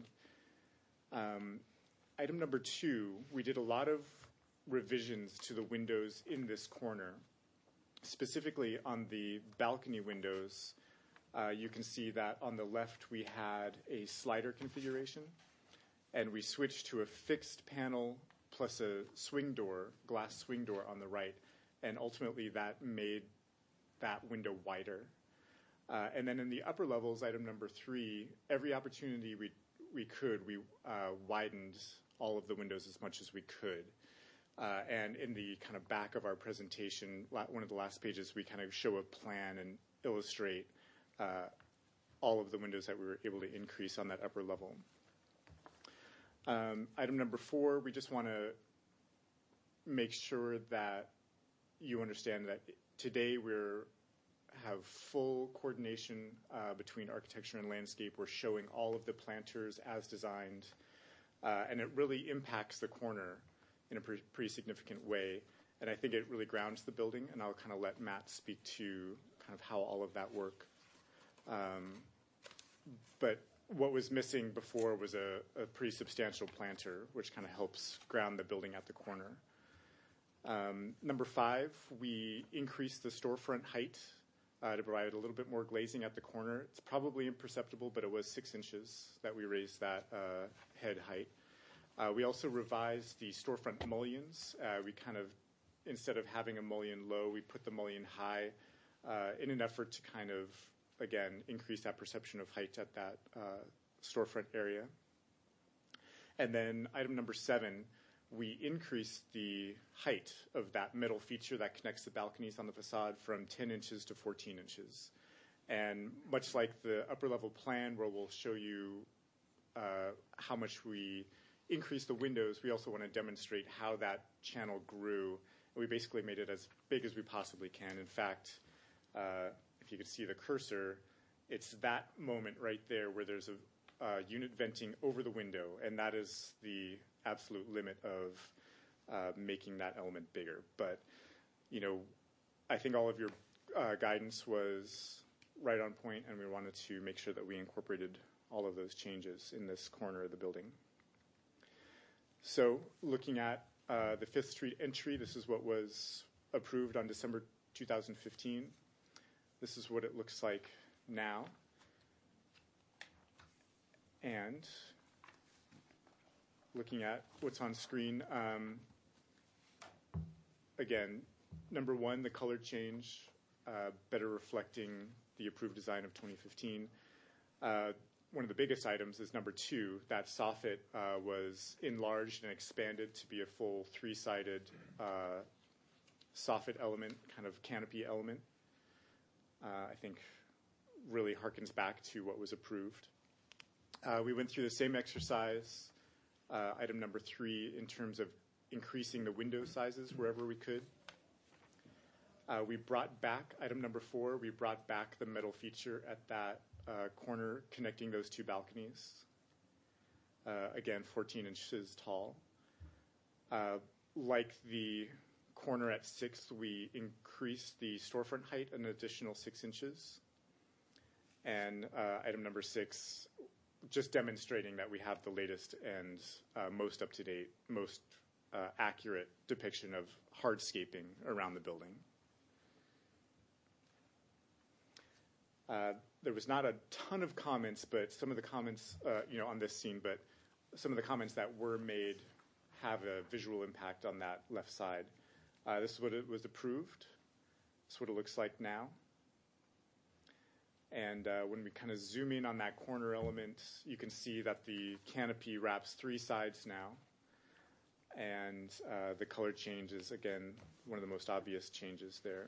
Item number 2, we did a lot of revisions to the windows in this corner. Specifically on the balcony windows, you can see that on the left we had a slider configuration, and we switched to a fixed panel plus a swing door, glass swing door on the right, and ultimately that made that window wider. And then in the upper levels, item number 3, every opportunity we widened all of the windows as much as we could. And in the kind of back of our presentation, one of the last pages, we kind of show a plan and illustrate all of the windows that we were able to increase on that upper level. Item number 4, we just want to make sure that you understand that today we have full coordination between architecture and landscape. We're showing all of the planters as designed, and it really impacts the corner in a pretty significant way. And I think it really grounds the building, and I'll kind of let Matt speak to kind of how all of that work. But what was missing before was a pretty substantial planter, which kind of helps ground the building at the corner. Number 5, we increased the storefront height to provide a little bit more glazing at the corner. It's probably imperceptible, but it was 6 inches that we raised that head height. We also revised the storefront mullions. We kind of, instead of having a mullion low, we put the mullion high in an effort to kind of, again, increase that perception of height at that storefront area. And then item number 7, we increased the height of that middle feature that connects the balconies on the facade from 10 inches to 14 inches. And much like the upper level plan where we'll show you how much we increased the windows, we also want to demonstrate how that channel grew. And we basically made it as big as we possibly can. In fact, if you could see the cursor, it's that moment right there where there's a unit venting over the window, and that is the absolute limit of making that element bigger. But, you know, I think all of your guidance was right on point, and we wanted to make sure that we incorporated all of those changes in this corner of the building. So looking at the 5th Street entry, this is what was approved on December 2015. This is what it looks like now. And looking at what's on screen, again, number 1, the color change, better reflecting the approved design of 2015. One of the biggest items is number 2, that soffit was enlarged and expanded to be a full 3-sided soffit element, kind of canopy element. I think really harkens back to what was approved. We went through the same exercise, item number 3, in terms of increasing the window sizes wherever we could. We brought back, item number 4, we brought back the metal feature at that corner connecting those 2 balconies. Again, 14 inches tall. Like the corner at 6th, we increased the storefront height an additional 6 inches. And item number 6, just demonstrating that we have the latest and most up-to-date, most accurate depiction of hardscaping around the building. There was not a ton of comments, but some of the comments, on this scene, but some of the comments that were made have a visual impact on that left side. This is what it was approved. This is what it looks like now. And when we kind of zoom in on that corner element, you can see that the canopy wraps 3 sides now. And the color change is, again, one of the most obvious changes there.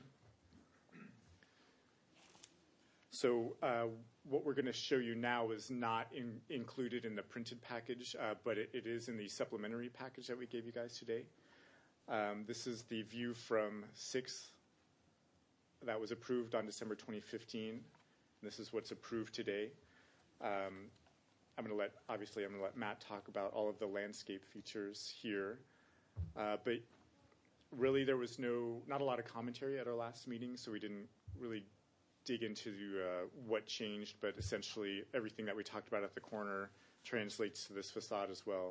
So what we're going to show you now is not included in the printed package, but it is in the supplementary package that we gave you guys today. This is the view from 6th that was approved on December 2015. This is what's approved today. I'm going to let Matt talk about all of the landscape features here. But really, there was not a lot of commentary at our last meeting, so we didn't really dig into what changed. But essentially, everything that we talked about at the corner translates to this facade as well.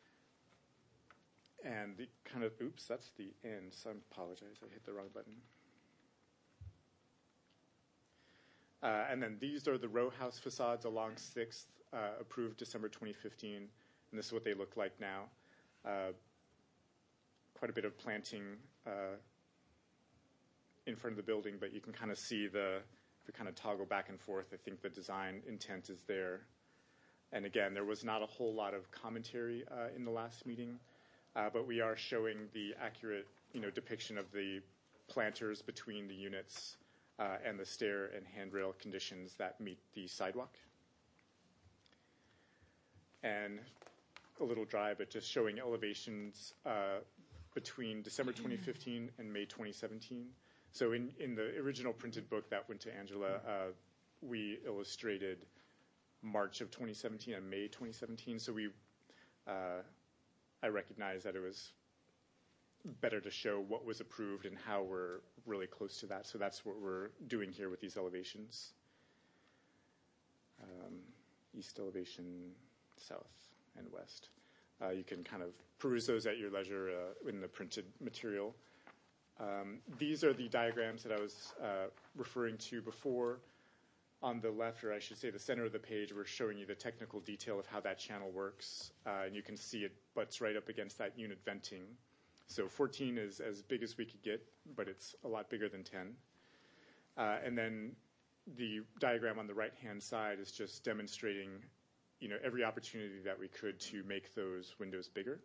And the kind of, oops, that's the end. So I apologize, I hit the wrong button. And then these are the row house facades along 6th, approved December 2015. And this is what they look like now. Quite a bit of planting in front of the building, but you can kind of see if we kind of toggle back and forth, I think the design intent is there. And again, there was not a whole lot of commentary in the last meeting, but we are showing the accurate, depiction of the planters between the units and the stair and handrail conditions that meet the sidewalk. And a little dry, but just showing elevations between December 2015 and May 2017. So in the original printed book that went to Angela, we illustrated March of 2017 and May 2017. So I recognize that it was better to show what was approved and how we're really close to that. So that's what we're doing here with these elevations. East elevation, south, and west. You can kind of peruse those at your leisure in the printed material. These are the diagrams that I was referring to before. On the left, or I should say the center of the page, we're showing you the technical detail of how that channel works. And you can see it butts right up against that unit venting. So 14 is as big as we could get, but it's a lot bigger than 10. And then the diagram on the right-hand side is just demonstrating, every opportunity that we could to make those windows bigger.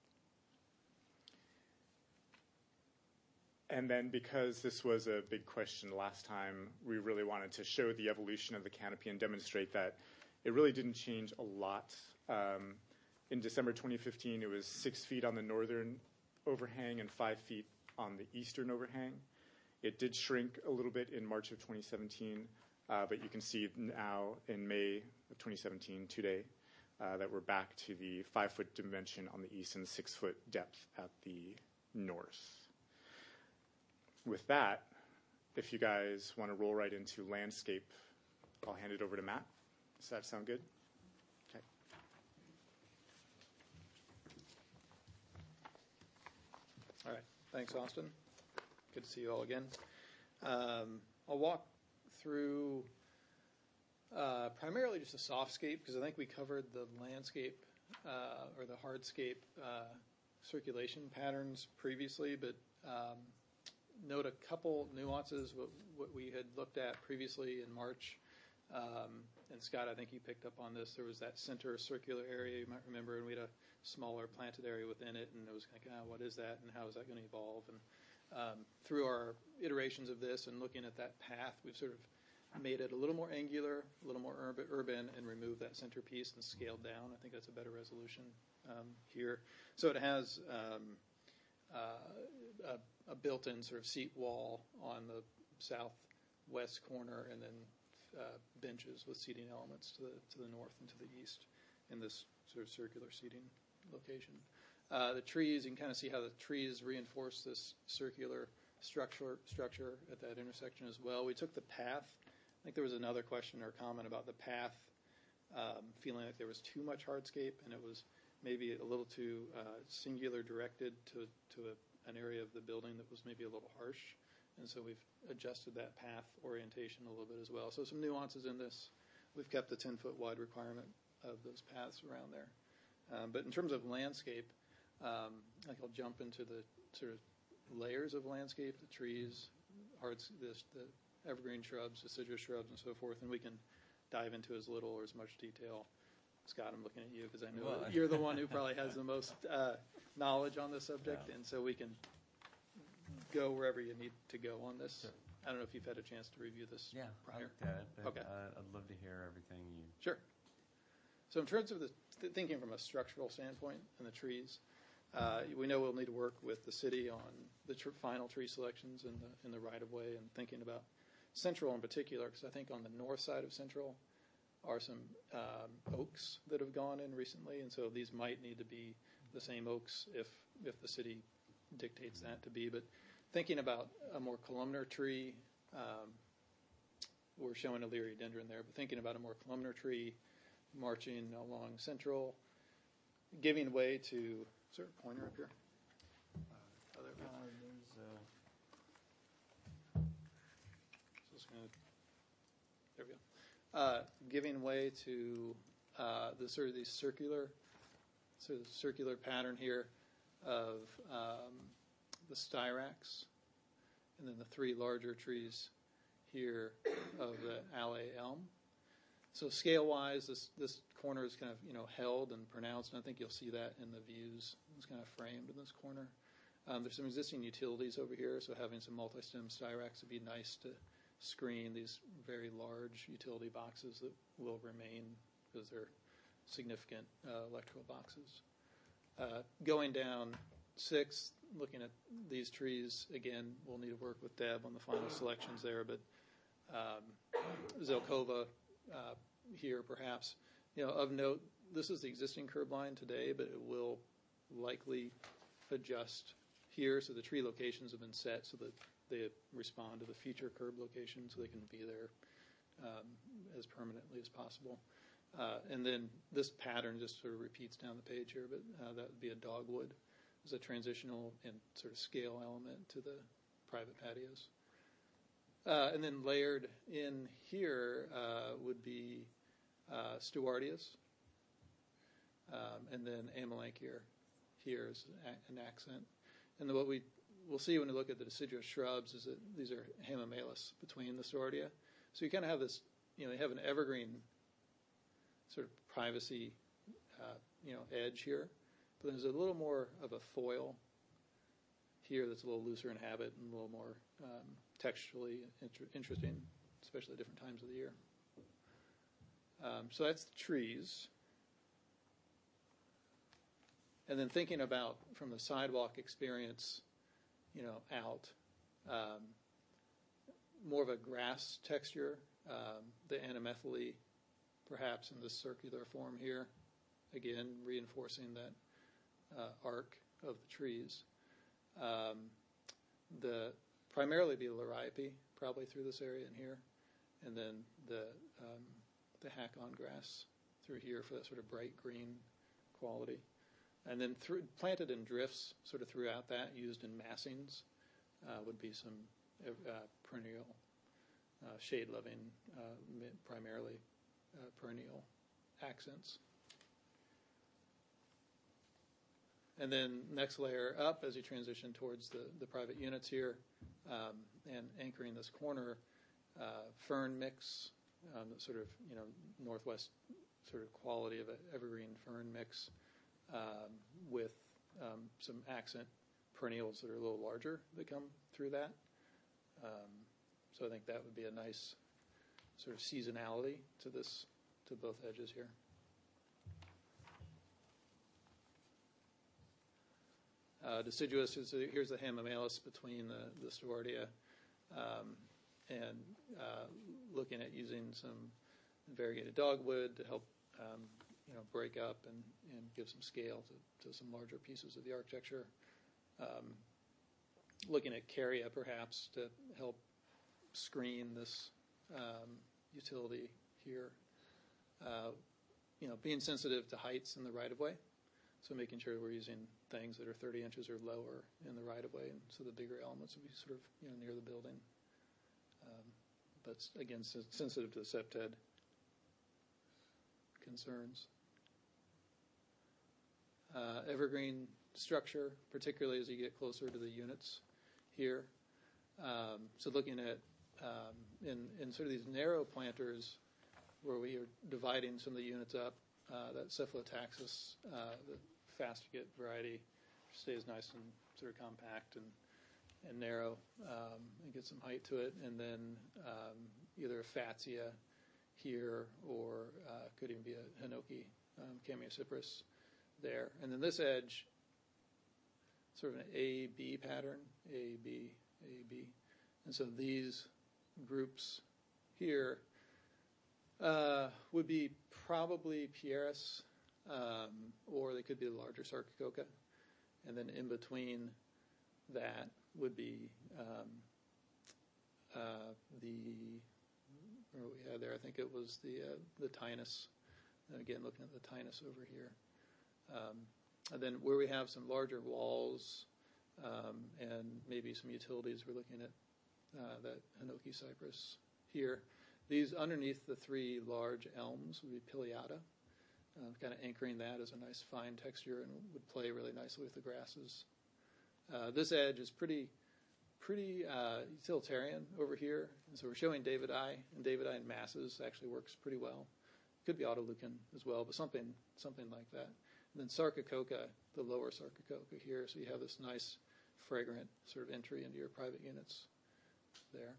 And then because this was a big question last time, we really wanted to show the evolution of the canopy and demonstrate that it really didn't change a lot. In December 2015, it was 6 feet on the northern overhang and 5 feet on the eastern overhang. It did shrink a little bit in March of 2017, but you can see now in May of 2017, today, that we're back to the 5-foot dimension on the east and 6-foot depth at the north. With that, if you guys want to roll right into landscape, I'll hand it over to Matt. Does that sound good? Okay. All right. Thanks, Austin. Good to see you all again. I'll walk through primarily just a softscape because I think we covered the landscape or the hardscape circulation patterns previously, but note a couple nuances, what we had looked at previously in March. And Scott, I think you picked up on this. There was that center circular area, you might remember, and we had a smaller planted area within it, and it was like, what is that, and how is that going to evolve? And through our iterations of this and looking at that path, we've sort of made it a little more angular, a little more urban, and removed that centerpiece and scaled down. I think that's a better resolution here. So it has a built-in sort of seat wall on the southwest corner, and then benches with seating elements to the north and to the east in this sort of circular seating location. The trees, you can kind of see how the trees reinforce this circular structure at that intersection as well. We took the path. I think there was another question or comment about the path feeling like there was too much hardscape, and it was maybe a little too singular directed to an area of the building that was maybe a little harsh. And so we've adjusted that path orientation a little bit as well. So some nuances in this. We've kept the 10-foot wide requirement of those paths around there. But in terms of landscape, like I'll jump into the sort of layers of landscape, the trees, the evergreen shrubs, deciduous shrubs, and so forth, and we can dive into as little or as much detail. Scott, I'm looking at you because I know you're the one who probably has the most knowledge on this subject, and so we can go wherever you need to go on this. Sure. I don't know if you've had a chance to review this I prior. looked at it, but Okay. I'd love to hear everything you. Sure. So in terms of the thinking from a structural standpoint and the trees, we know we'll need to work with the city on the final tree selections in the right-of-way and thinking about Central in particular, because I think on the north side of Central are some oaks that have gone in recently, and so these might need to be the same oaks if the city dictates that to be. But thinking about a more columnar tree, we're showing a liriodendron there, but thinking about a more columnar tree marching along Central, giving way to, is there a pointer up here? There we go. Giving way to the sort of these circular pattern here of the styrax, and then the three larger trees here of the alley elm. So scale-wise, this corner is kind of held and pronounced, and I think you'll see that in the views. It's kind of framed in this corner. There's some existing utilities over here, so having some multi-stem styrax would be nice to screen these very large utility boxes that will remain because they're significant electrical boxes. Going down 6, looking at these trees, again, we'll need to work with Deb on the final selections there, but Zelkova here perhaps. Of note, this is the existing curb line today, but it will likely adjust here, so the tree locations have been set so that they respond to the future curb location so they can be there as permanently as possible. And then this pattern just sort of repeats down the page here, but that would be a dogwood as a transitional and sort of scale element to the private patios. And then layered in here would be Stewardias, and then Amelanchier here is an accent. And what we'll see when we look at the deciduous shrubs is that these are hemimelis between the Stewardia. So you kind of have this, you have an evergreen sort of privacy, edge here. But there's a little more of a foil here that's a little looser in habit and a little more texturally interesting, especially at different times of the year. So that's the trees. And then thinking about from the sidewalk experience, out, more of a grass texture, the anemethyle perhaps in this circular form here, again, reinforcing that arc of the trees. The primarily be liriope, probably through this area in here, and then the hack-on grass through here for that sort of bright green quality. And then planted in drifts sort of throughout that, used in massings, would be some perennial, shade-loving, primarily perennial accents. And then next layer up as you transition towards the private units here, and anchoring this corner, fern mix, the sort of northwest sort of quality of an evergreen fern mix, with some accent perennials that are a little larger that come through that. So I think that would be a nice sort of seasonality to both edges here. Deciduous, here's the hemimelis between the Stewardia, and looking at using some variegated dogwood to help break up and give some scale to some larger pieces of the architecture. Looking at Caria perhaps to help screen this utility here. Being sensitive to heights in the right-of-way. So making sure we're using things that are 30 inches or lower in the right-of-way, and so the bigger elements would be sort of near the building. But again, sensitive to the SEPTED concerns. Evergreen structure, particularly as you get closer to the units here. So looking at in sort of these narrow planters where we are dividing some of the units up, that Cephalotaxis, the fast to get variety, stays nice and sort of compact and narrow, and get some height to it. And then either a Fatsia here or could even be a Hinoki Chamaecyparis there. And then this edge, sort of an A-B pattern, A-B, A-B. And so these groups here would be probably Pieris, or they could be the larger Sarcococa. And then in between that would be what we had there, I think it was the Tinus. And again, looking at the Tinus over here. And then where we have some larger walls and maybe some utilities, we're looking at that Hinoki cypress here. These underneath the three large elms would be Pileata, kind of anchoring that as a nice fine texture and would play really nicely with the grasses. This edge is pretty utilitarian over here. And so we're showing Davidii, and Davidii in masses actually works pretty well. Could be autoleucon as well, but something like that. And then Sarcococa, the lower Sarcococa here, so you have this nice fragrant sort of entry into your private units there.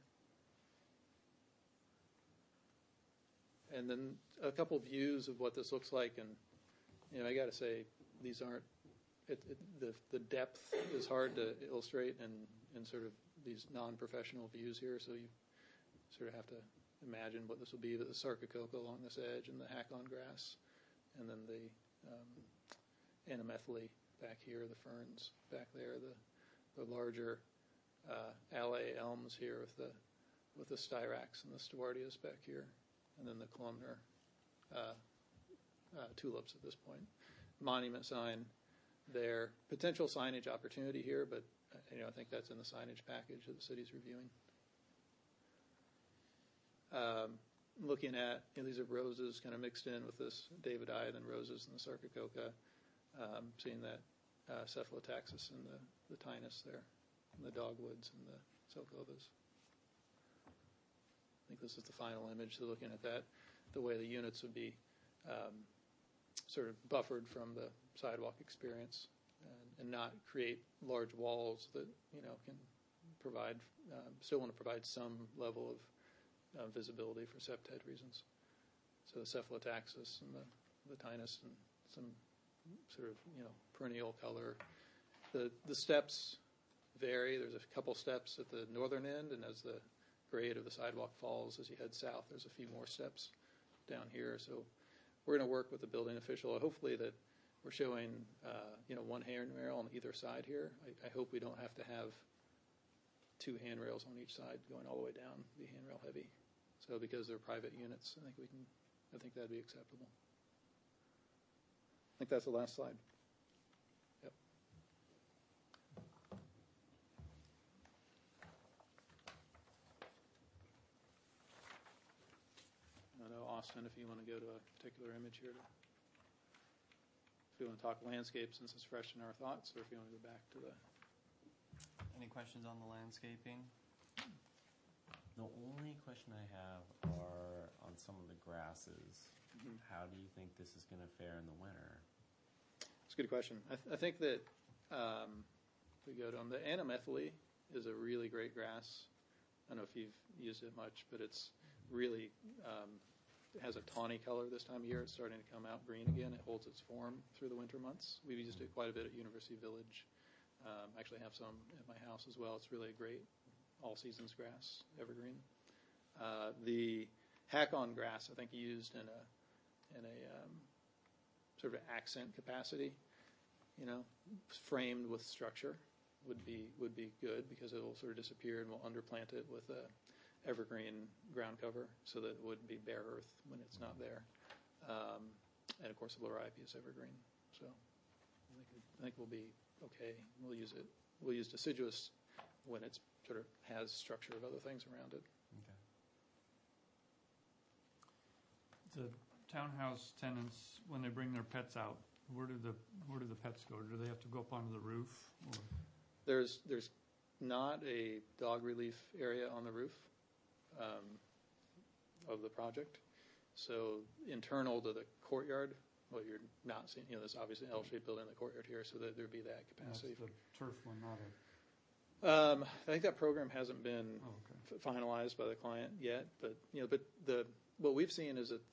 And then a couple views of what this looks like, and I got to say, these aren't. The depth is hard to illustrate in sort of these non-professional views here, so you sort of have to imagine what this will be. But the Sarcococa along this edge, and the Hakon grass, and then the Anemethyle back here, the ferns back there, the larger Alley elms here with the Styrax and the Stewardias back here, and then the columnar tulips at this point. Monument sign there. Potential signage opportunity here, but I think that's in the signage package that the city's reviewing. Looking at, these are roses kind of mixed in with this Davidii, then roses and the Sarcococa. Seeing that Cephalotaxis and the Tinus there, and the dogwoods and the Selkovas. I think this is the final image. So looking at that, the way the units would be sort of buffered from the sidewalk experience, and not create large walls that can provide still want to provide some level of visibility for SEPTED reasons. So the Cephalotaxis and the Tinus and some sort of perennial color. The steps vary. There's a couple steps at the northern end, and as the grade of the sidewalk falls as you head south, there's a few more steps down here. So we're going to work with the building official. Hopefully that we're showing one handrail on either side here. I hope we don't have to have two handrails on each side going all the way down, be handrail heavy. So because they're private units, I think that'd be acceptable. I think that's the last slide. Yep. I know, Austin, if you want to go to a particular image here, if you want to talk landscape since it's fresh in our thoughts, or if you want to go back to the... Any questions on the landscaping? The only question I have are on some of the grasses. Mm-hmm. How do you think this is going to fare in the winter? It's a good question. I think that if we go to them, the Anemethyle is a really great grass. I don't know if you've used it much, but it's really it has a tawny color this time of year. It's starting to come out green again. It holds its form through the winter months. We've used it quite a bit at University Village. Actually have some at my house as well. It's really a great all-seasons grass, evergreen. The Hakon grass, I think, used in a sort of accent capacity, framed with structure would be good because it will sort of disappear, and we'll underplant it with a evergreen ground cover so that it wouldn't be bare earth when it's not there. And of course, the Loroides evergreen. So I think we'll be okay. We'll use it. We'll use deciduous when it's sort of has structure of other things around it. The townhouse tenants, when they bring their pets out, where do the pets go? Do they have to go up onto the roof? Or? There's not a dog relief area on the roof of the project. So internal to the courtyard, well, you're not seeing, there's obviously an L-shaped building in the courtyard here, so that there'd be that capacity. That's the turf one, not a... I think that program hasn't been finalized by the client yet, but what we've seen is that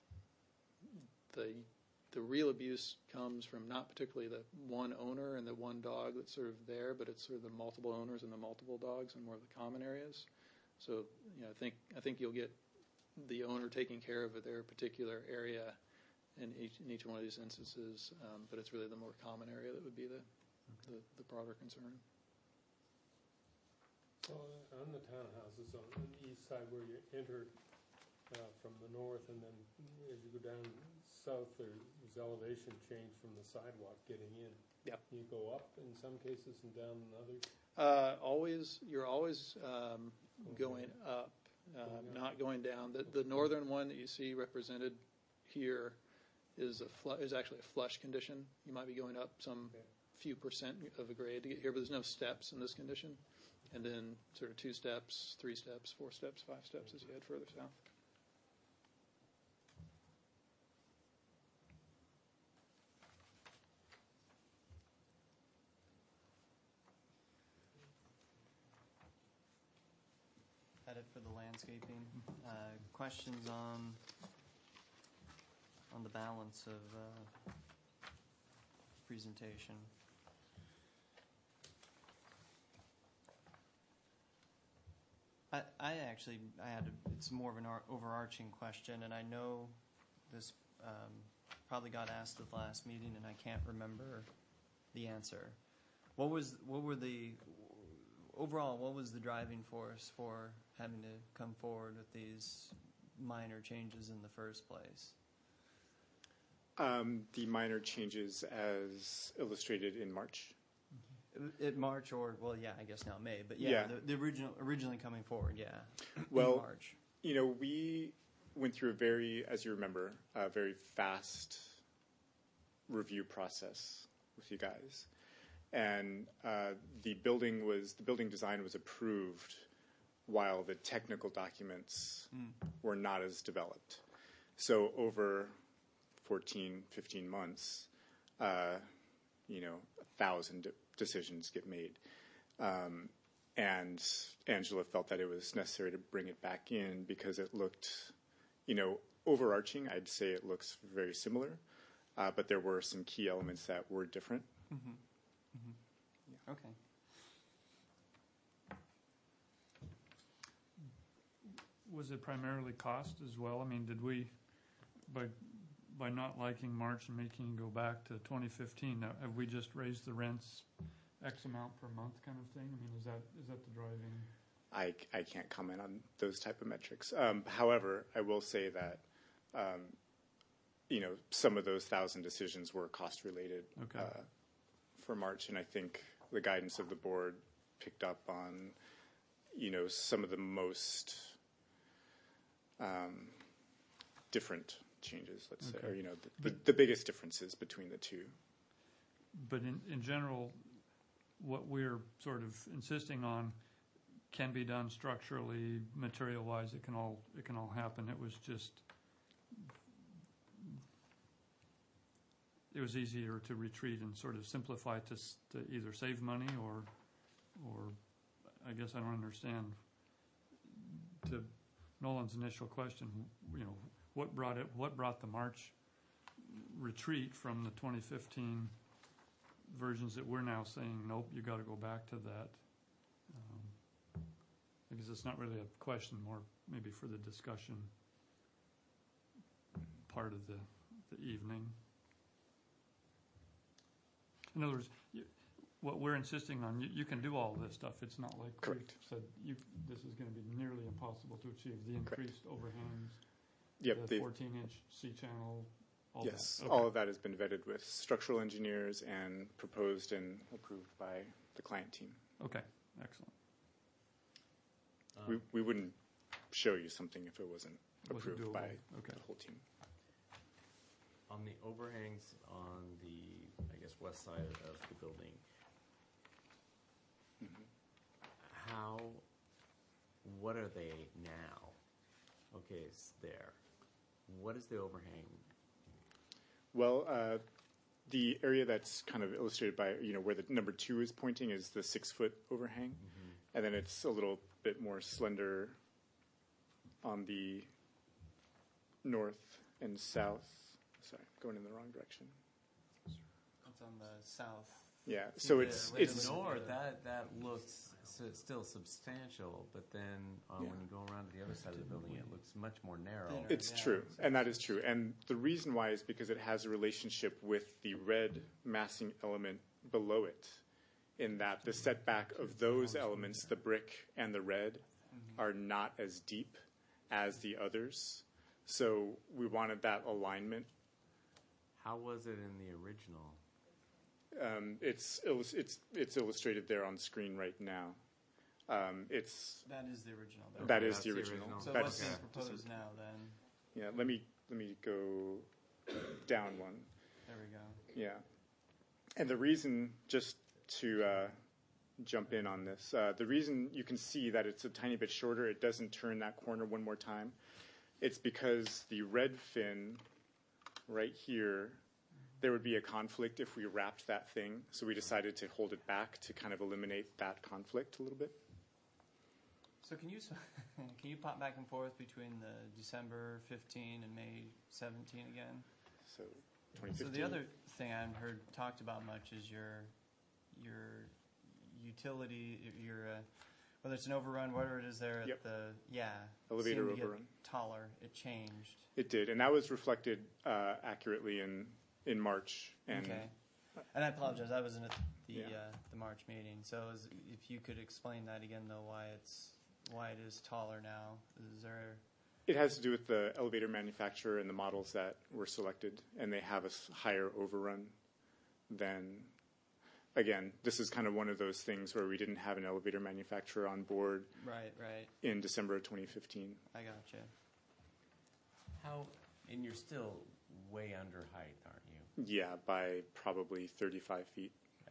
the real abuse comes from not particularly the one owner and the one dog that's sort of there, but it's sort of the multiple owners and the multiple dogs in more of the common areas. So I think you'll get the owner taking care of their particular area in each one of these instances, but it's really the more common area that would be the broader concern. Well, on the townhouses on the east side where you enter from the north, and then as you go down south, there's elevation change from the sidewalk getting in. Yep. You go up in some cases and down in others? You're always going up, not going down. The northern one that you see represented here is actually a flush condition. You might be going up some few percent of a grade to get here, but there's no steps in this condition. And then sort of 2 steps, 3 steps, 4 steps, 5 steps as you head further south. That it for the landscaping. Questions on the balance of presentation? It's more of an overarching question, and I know this probably got asked at the last meeting, and I can't remember the answer. What was the driving force for having to come forward with these minor changes in the first place? The minor changes as illustrated in March. In March, or I guess now May, but Yeah. the originally coming forward, Well, in March. We went through as you remember, a very fast review process with you guys, and the building design was approved while the technical documents were not as developed. So over 14, 15 months, 1,000 decisions get made. And Angela felt that it was necessary to bring it back in because it looked, overarching, I'd say it looks very similar, but there were some key elements that were different. Mm-hmm. Mm-hmm. Yeah. Okay. Was it primarily cost as well? I mean, did we, by not liking March and making it go back to 2015, have we just raised the rents X amount per month kind of thing? I mean, is that the driving? I can't comment on those type of metrics. However, I will say that, some of those 1,000 decisions were cost related for March, and I think the guidance of the board picked up on, some of the most different changes, let's say, or the biggest differences between the two. But in general, what we're sort of insisting on can be done structurally, material-wise. It can all happen. It was easier to retreat and sort of simplify to either save money or I guess I don't understand. To Nolan's initial question, what brought the March retreat from the 2015 versions that we're now saying, nope, you got to go back to that? Because it's not really a question, more maybe for the discussion part of the evening. In other words, what we're insisting on, you can do all this stuff. It's not like we said this is going to be nearly impossible to achieve. The increased overhangs, the 14-inch C-channel all Yes, that? all Okay. of that has been vetted with structural engineers and proposed and approved by the client team. Okay, excellent. We wouldn't show you something if it wasn't Wasn't approved by doable. Okay. the whole team. On the overhangs on the, I guess, west side of the building, what are they now? Okay, it's there. What is the overhang? Well, the area that's kind of illustrated by, where the number 2 is pointing is the 6-foot overhang. And then it's a little bit more slender on the north and south. Sorry, going in the wrong direction. It's on the south. Yeah, so it's north. That looks still substantial, but then when you go around to the other side of the building, it looks much more narrow. Thinner. It's true, and that is true. And the reason why is because it has a relationship with the red massing element below it, in that the setback of those elements, the brick and the red, are not as deep as the others. So we wanted that alignment. How was it in the original? It's illustrated there on screen right now. That is the original. Though. That is that's the the original. original. So That what's is- being proposed now then? Yeah, let me go down one. There we go. Yeah. And the reason, just to jump in on this, the reason you can see that it's a tiny bit shorter, it doesn't turn that corner one more time, it's because the red fin right here, there would be a conflict if we wrapped that thing. So we decided to hold it back to kind of eliminate that conflict a little bit. So can you pop back and forth between the December 15 and May 17 again? So 2015. So the other thing I haven't heard talked about much is your utility, whether it's an overrun, whatever it is there at Yep. elevator Elevator seemed to get overrun. taller. It changed. It did, and that was reflected accurately in March. And Okay. And I apologize, I wasn't at the March meeting. So if you could explain that again, though, why it is taller now? Is there? it has to do with the elevator manufacturer and the models that were selected, and they have a higher overrun than. Again, this is kind of one of those things where we didn't have an elevator manufacturer on board Right. in December of 2015. I gotcha. And you're still way under height, aren't you? Yeah, by probably 35 feet. Yeah.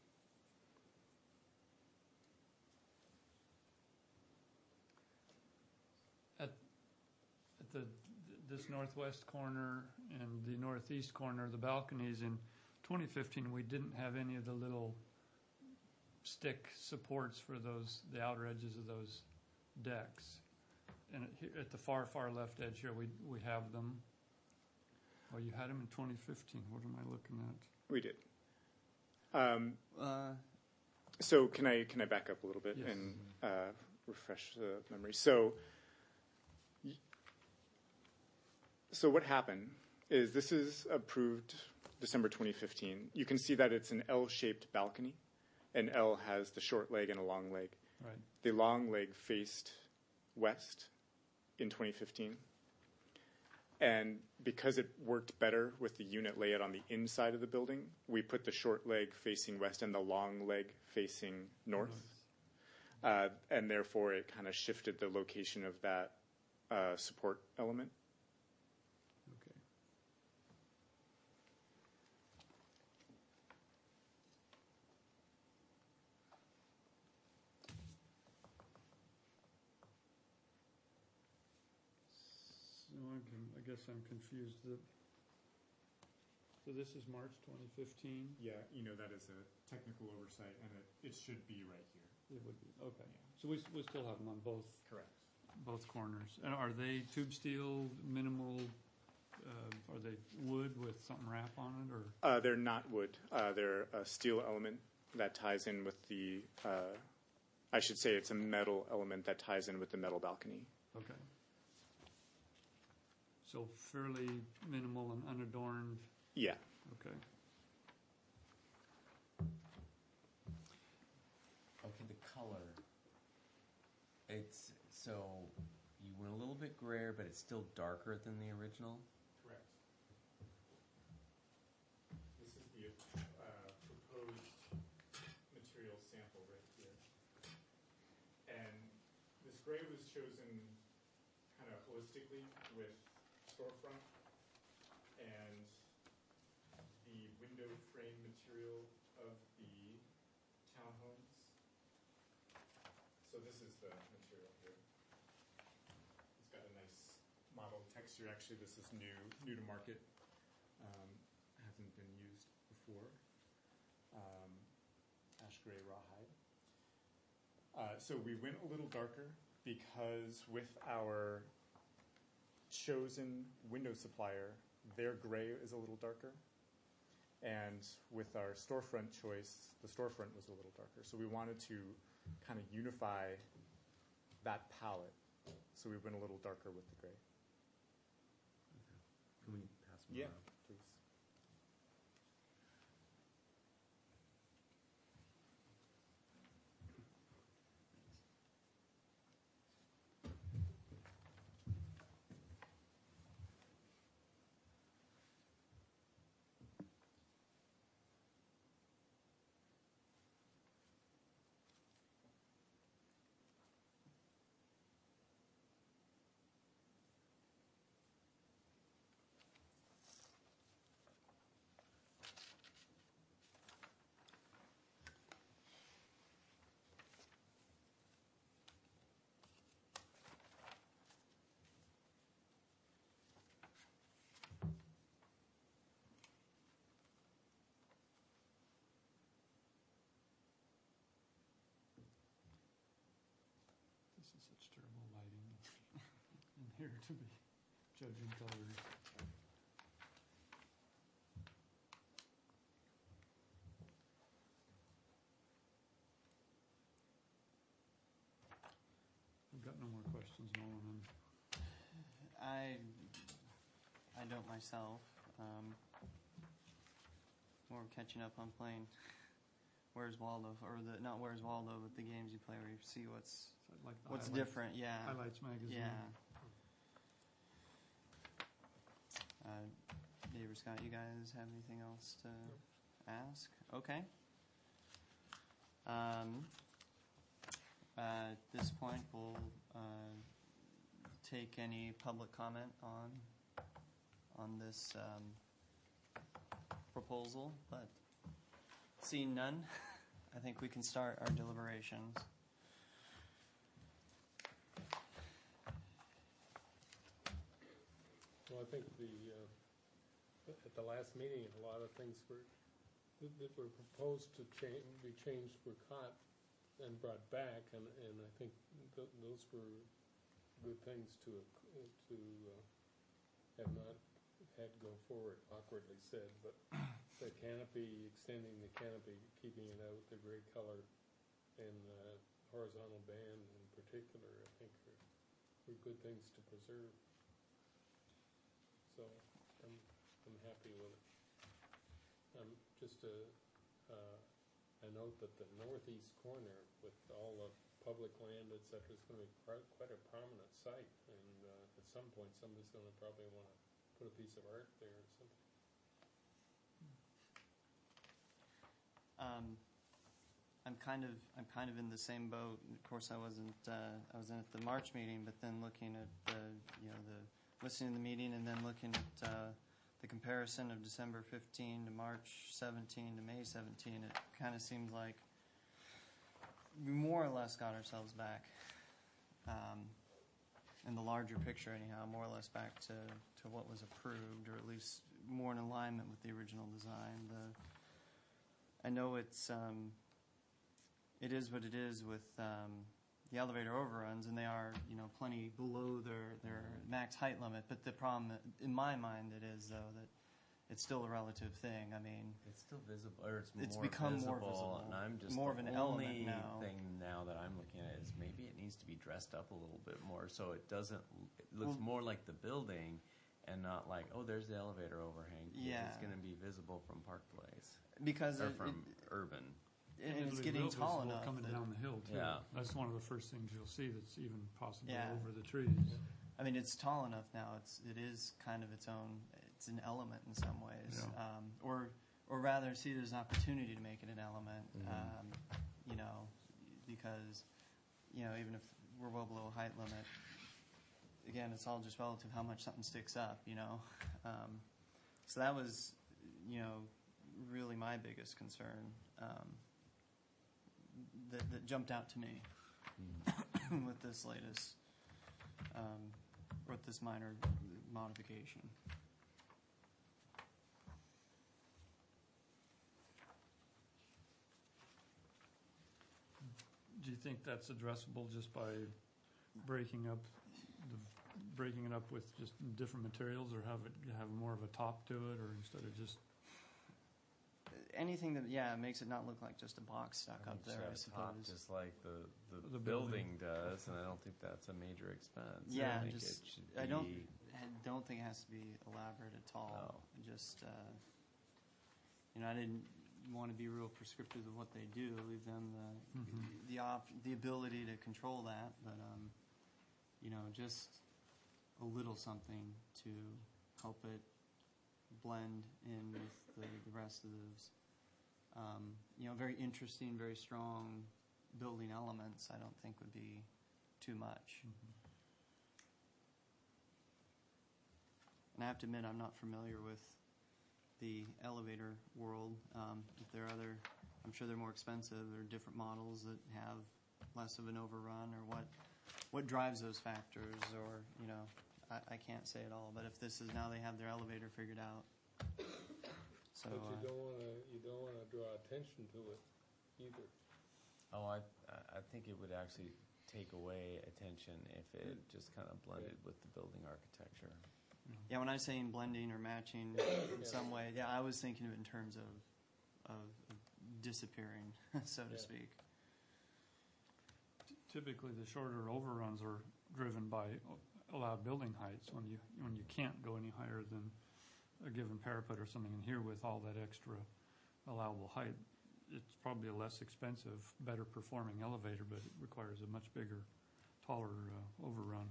At this northwest corner and the northeast corner, the balconies, in 2015, we didn't have any of the little stick supports for the outer edges of those decks. And at the far left edge here, we have them. Well, you had them in 2015. What am I looking at? We did. So can I back up a little bit Yes. and refresh the memory? So what happened is this is approved December 2015. You can see that it's an L-shaped balcony, and L has the short leg and a long leg. Right. The long leg faced west in 2015. And because it worked better with the unit layout on the inside of the building, we put the short leg facing west and the long leg facing north. And therefore, it kind of shifted the location of that support element. Okay. So I guess I'm confused. So this is March 2015? Yeah, that is a technical oversight, and it should be right here. It would be, okay. So we still have them on both? Correct. Both corners. And are they tube steel, minimal, are they wood with something wrap on it, or? They're not wood. They're a steel element that ties in with the, I should say it's a metal element that ties in with the metal balcony. Okay. So fairly minimal and unadorned, Yeah. okay. Okay, the color. So you went a little bit grayer, but it's still darker than the original. Correct. gray was chosen kind of holistically with storefront and the window frame material of the townhomes. So this is the material here. It's got a nice mottled texture. Actually, this is new to market. Hasn't been used before. Ash gray rawhide. So we went a little darker because with our chosen window supplier, their gray is a little darker. And with our storefront choice, the storefront was a little darker. So we wanted to kind of unify that palette. So we went a little darker with the gray. Can we pass them Yeah, around? please. This is such terrible lighting in here to be judging colors. I've got no more questions, Nolan. I don't myself. More catching up on playing Where's Waldo, or not Where's Waldo, but the games you play where you see what's Like the what's highlights- different. Yeah. Highlights magazine. Yeah. Dave or Scott, you guys have anything else to ask? Okay. At this point, we'll take any public comment on this proposal, but seeing none, I think we can start our deliberations. Well, I think at the last meeting, a lot of things that were proposed to be changed were caught and brought back, and I think those were good things to have not had go forward, awkwardly said, but the canopy, extending the canopy, keeping it out, the gray color, and horizontal band in particular, I think were good things to preserve. So I'm happy with it. Just a note that the northeast corner, with all the public land, et cetera, is going to be quite a prominent site, and at some point, somebody's going to probably want to put a piece of art there or something. I'm kind of in the same boat. Of course, I wasn't at the March meeting, but then looking at listening to the meeting and then looking at the comparison of December 15 to March 17 to May 17, it kind of seems like we more or less got ourselves back in the larger picture, anyhow, more or less back to what was approved, or at least more in alignment with the original design. I know it is what it is with the elevator overruns, and they are, plenty below their max height limit. But the problem, in my mind, it is though that it's still a relative thing. I mean, it's still visible, or it's more become visible, more visible, and I'm just more of an element only now. thing now that I'm looking at is maybe it needs to be dressed up a little bit more, so it doesn't. It looks more like the building, and not like, oh, there's the elevator overhang. Yeah, it's going to be visible from Park Place because from Urban. And it's getting tall enough. Coming down the hill, too. Yeah. That's one of the first things you'll see that's even possible Yeah. over the trees. I mean, it's tall enough now. It is kind of its own. It's an element in some ways, Yeah. Or rather, see, there's an opportunity to make it an element. Mm-hmm. Because even if we're well below height limit, again, it's all just relative how much something sticks up, So that was, really my biggest concern that jumped out to me with this latest, with this minor modification. Do you think that's addressable just by breaking it up with just different materials, or have more of a top to it, or instead of just anything that makes it not look like just a box stuck up there, I suppose. Just like the The building building. does, and I don't think that's a major expense. Yeah, I think just it should I be- don't think it has to be elaborate at all. No. Just I didn't want to be real prescriptive of what they do. Leave them the ability to control that, but just a little something to help it blend in with the rest of those very interesting, very strong building elements. I don't think would be too much. And I have to admit, I'm not familiar with the elevator world. If there are other, I'm sure they're more expensive. There are different models that have less of an overrun, or what drives those factors, or I can't say at all. But if this is now they have their elevator figured out, so But you don't want to draw attention to it either. Oh, I think it would actually take away attention if it just kind of blended with the building architecture. yeah. When I was saying blending or matching in some way, I was thinking of it in terms of disappearing, so to speak. typically the shorter overruns are driven by allowed building heights when you can't go any higher than a given parapet or something? And here with all that extra allowable height, it's probably a less expensive, better performing elevator, but it requires a much bigger, taller overrun.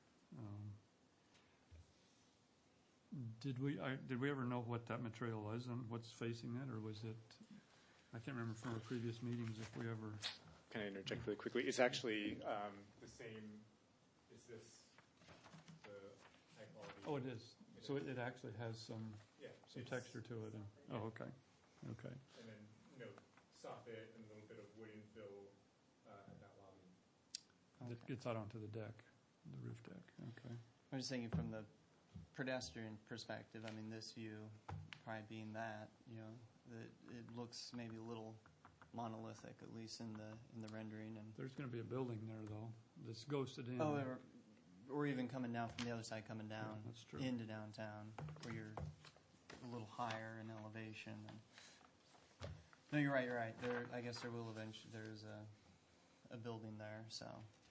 Did we ever know what that material was and what's facing it, or was it? I can't remember from our previous meetings if we ever. Can I interject really quickly? It's actually the same as this, the high quality. Oh, it is. So it actually has some texture to it. Okay. And then soffit and a little bit of wood infill at that lobby. That gets out onto the deck, the roof deck. Okay. I'm just thinking from the pedestrian perspective. I mean, this view, probably being that, that it looks maybe a little monolithic, at least in the rendering. And There's going to be a building there, though, that's ghosted in. oh, or even coming down from the other side, coming down that's true. into downtown, where you're a little higher in elevation. No, you're right. There, I guess there will eventually. There's a building there, so.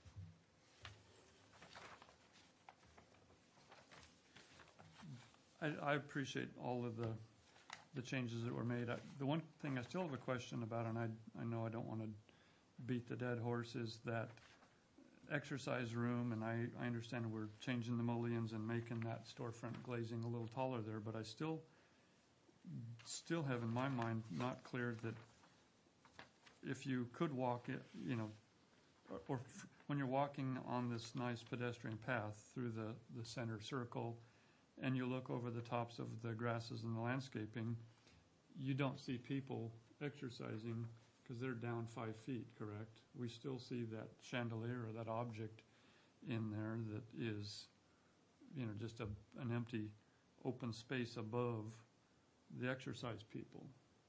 I appreciate all of the changes that were made. The one thing I still have a question about, and I know I don't want to beat the dead horse, is that exercise room, and I understand we're changing the mullions and making that storefront glazing a little taller there, but I still have in my mind not clear that if you could walk it, when you're walking on this nice pedestrian path through the center circle, and you look over the tops of the grasses and the landscaping, you don't see people exercising because they're down 5 feet, correct? We still see that chandelier or that object in there that is, just an empty open space above the exercise people.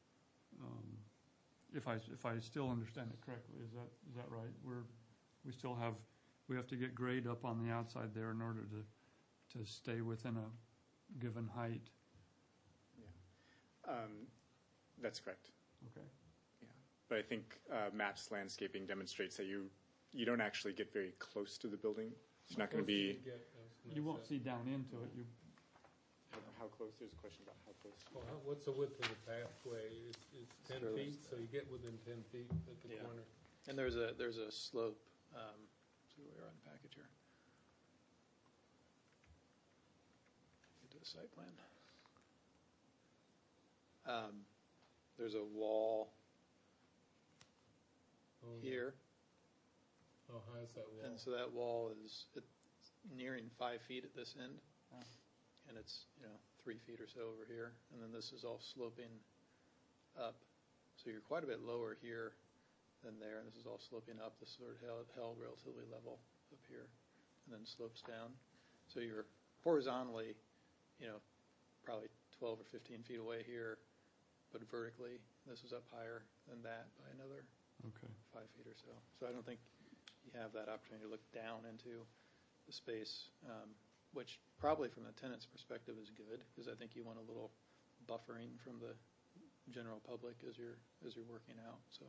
If I still understand it correctly, is that right? We have to get grade up on the outside there in order to stay within a given height. Yeah, that's correct. Okay. Yeah, but I think Matt's landscaping demonstrates that you don't actually get very close to the building. It's not going to be. You won't see down into it. How close? There's a question about how close. Well, what's the width of the pathway? It's 10 feet, so you get within 10 feet at the corner. And there's a slope. See where we are on the package here. Get to the site plan. There's a wall here. How high is that wall? And so that wall is nearing 5 feet at this end. Oh. And it's, 3 feet or so over here. And then this is all sloping up. So you're quite a bit lower here than there. And this is all sloping up. This sort of held relatively level up here and then slopes down. So you're horizontally, probably 12 or 15 feet away here, but vertically, this is up higher than that by another Okay. 5 feet or so. So I don't think you have that opportunity to look down into the space, which probably from the tenant's perspective is good, because I think you want a little buffering from the general public as you're working out. So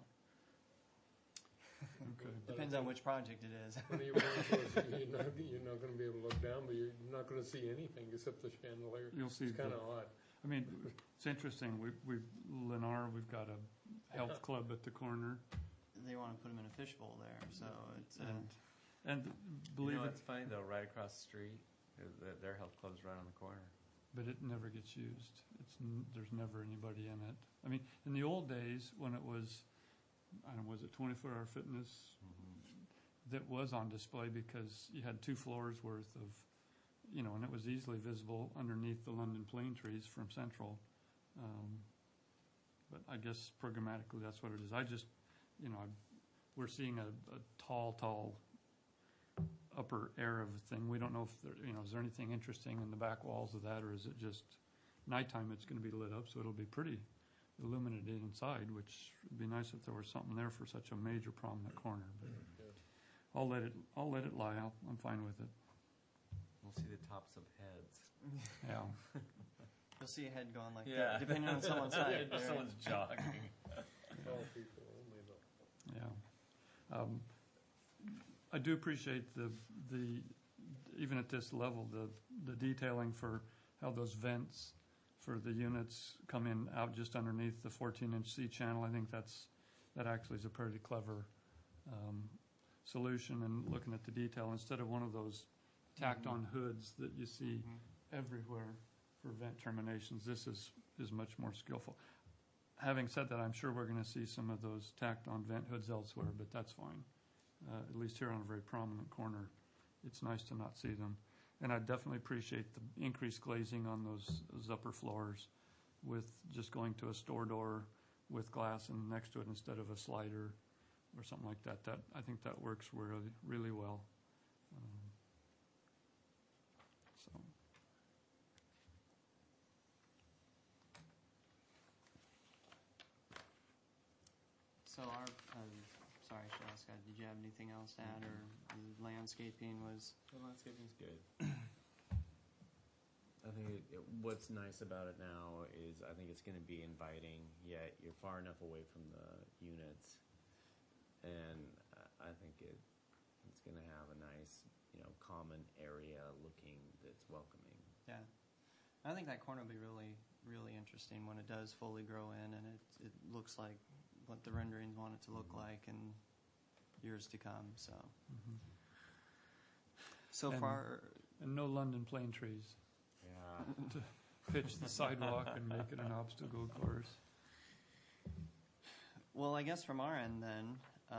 Okay. Depends on which project it is. When you're not going to be able to look down, but you're not going to see anything except the chandelier. You'll see. It's kind of odd. I mean, it's interesting. Lennar, we've got a health club at the corner. They want to put them in a fishbowl there, so it's. And believe You know, it, it's funny though, right across the street, their health club's right on the corner. but it never gets used. There's never anybody in it. I mean, in the old days when it was, I don't know, was it 24-hour fitness? That was on display because you had 2 floors worth of, and it was easily visible underneath the London plane trees from Central. But I guess programmatically that's what it is. I just, we're seeing a tall upper air of a thing. We don't know if there, is there anything interesting in the back walls of that, or is it just nighttime it's going to be lit up, so it'll be pretty illuminated inside, which would be nice if there was something there for such a major prominent corner. But I'll let it lie. I'm fine with it. We'll see the tops of heads. Yeah. You'll see a head going like that, depending on someone's height. If someone's jogging. Tall people only, though. Yeah. I do appreciate the even at this level, the detailing for how those vents for the units come in out just underneath the 14-inch C channel. I think that actually is a pretty clever solution. And looking at the detail, instead of one of those tacked-on hoods that you see everywhere for vent terminations, this is much more skillful. Having said that, I'm sure we're going to see some of those tacked-on vent hoods elsewhere, but that's fine. At least here on a very prominent corner, it's nice to not see them. And I definitely appreciate the increased glazing on those upper floors with just going to a store door with glass and next to it instead of a slider or something like that. I think that works really, really well. So sorry, Shasta, did you have anything else to add, or the landscaping was? The landscaping's good. I think what's nice about it now is I think it's going to be inviting, yet you're far enough away from the units, and I think it's going to have a nice, common area looking that's welcoming. Yeah, I think that corner will be really, really interesting when it does fully grow in, and it looks like what the renderings want it to look like in years to come. So, and no London plane trees. Yeah. To pitch the sidewalk and make it an obstacle course. Well, I guess from our end then,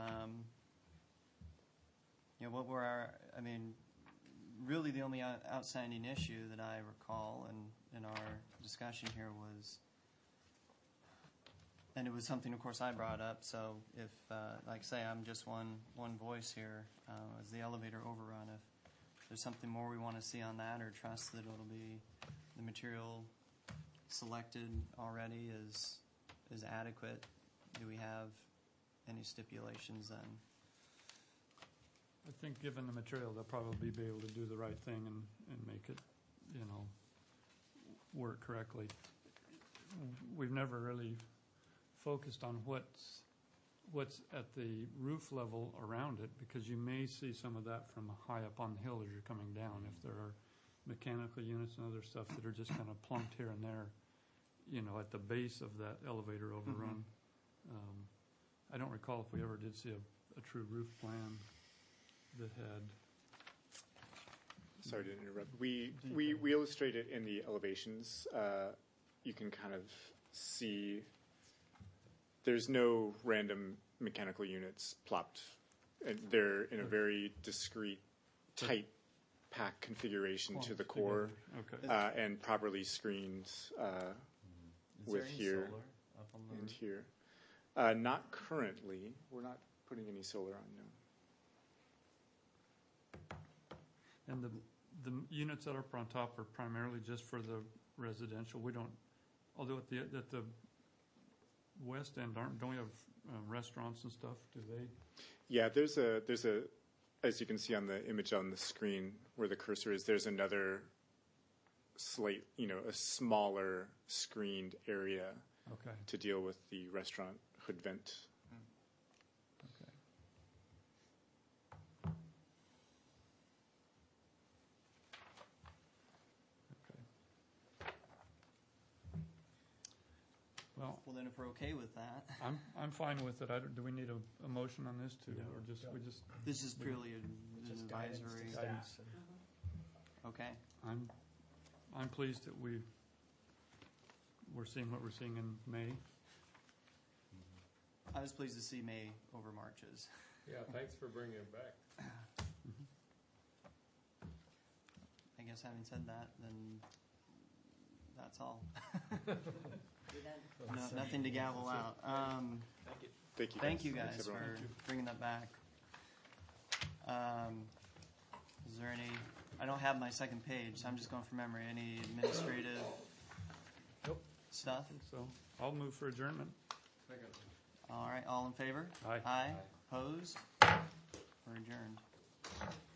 really the only outstanding issue that I recall in our discussion here was, and it was something, of course, I brought up. So if, like I say, I'm just one voice here, as the elevator overrun, if there's something more we want to see on that, or trust that it'll be the material selected already is adequate, do we have any stipulations then? I think given the material, they'll probably be able to do the right thing and make it, work correctly. We've never really focused on what's at the roof level around it, because you may see some of that from high up on the hill as you're coming down. If there are mechanical units and other stuff that are just kind of plunked here and there, at the base of that elevator overrun. I don't recall if we ever did see a true roof plan that had. Sorry to interrupt. We illustrate it in the elevations. You can kind of see there's no random mechanical units plopped and they're in a very discrete, tight pack configuration to the core, Okay. and properly screened Is with there any here solar up on the and here. Not currently. We're not putting any solar on, no. And the units that are up on top are primarily just for the residential. We don't, although at the west end, don't we have restaurants and stuff? Do they? Yeah, there's a, as you can see on the image on the screen where the cursor is, there's another slate, a smaller screened area Okay. to deal with the restaurant hood vent. Okay. Okay. Well, Well, then if we're okay with that, I'm fine with it. Do we need a motion on this too, or we just? this is purely an Just guidance to advisory. staff. Okay. I'm pleased that we're seeing what we're seeing in May. I was pleased to see May over March's. Yeah, thanks for bringing it back. I guess having said that, then that's all. No, nothing to gavel out. Thank you. Thank you Thanks, guys everyone. for bringing that back. Is there any, I don't have my second page, so I'm just going from memory. Any administrative stuff? So I'll move for adjournment. All right, all in favor? Aye. Aye. Opposed? We're adjourned.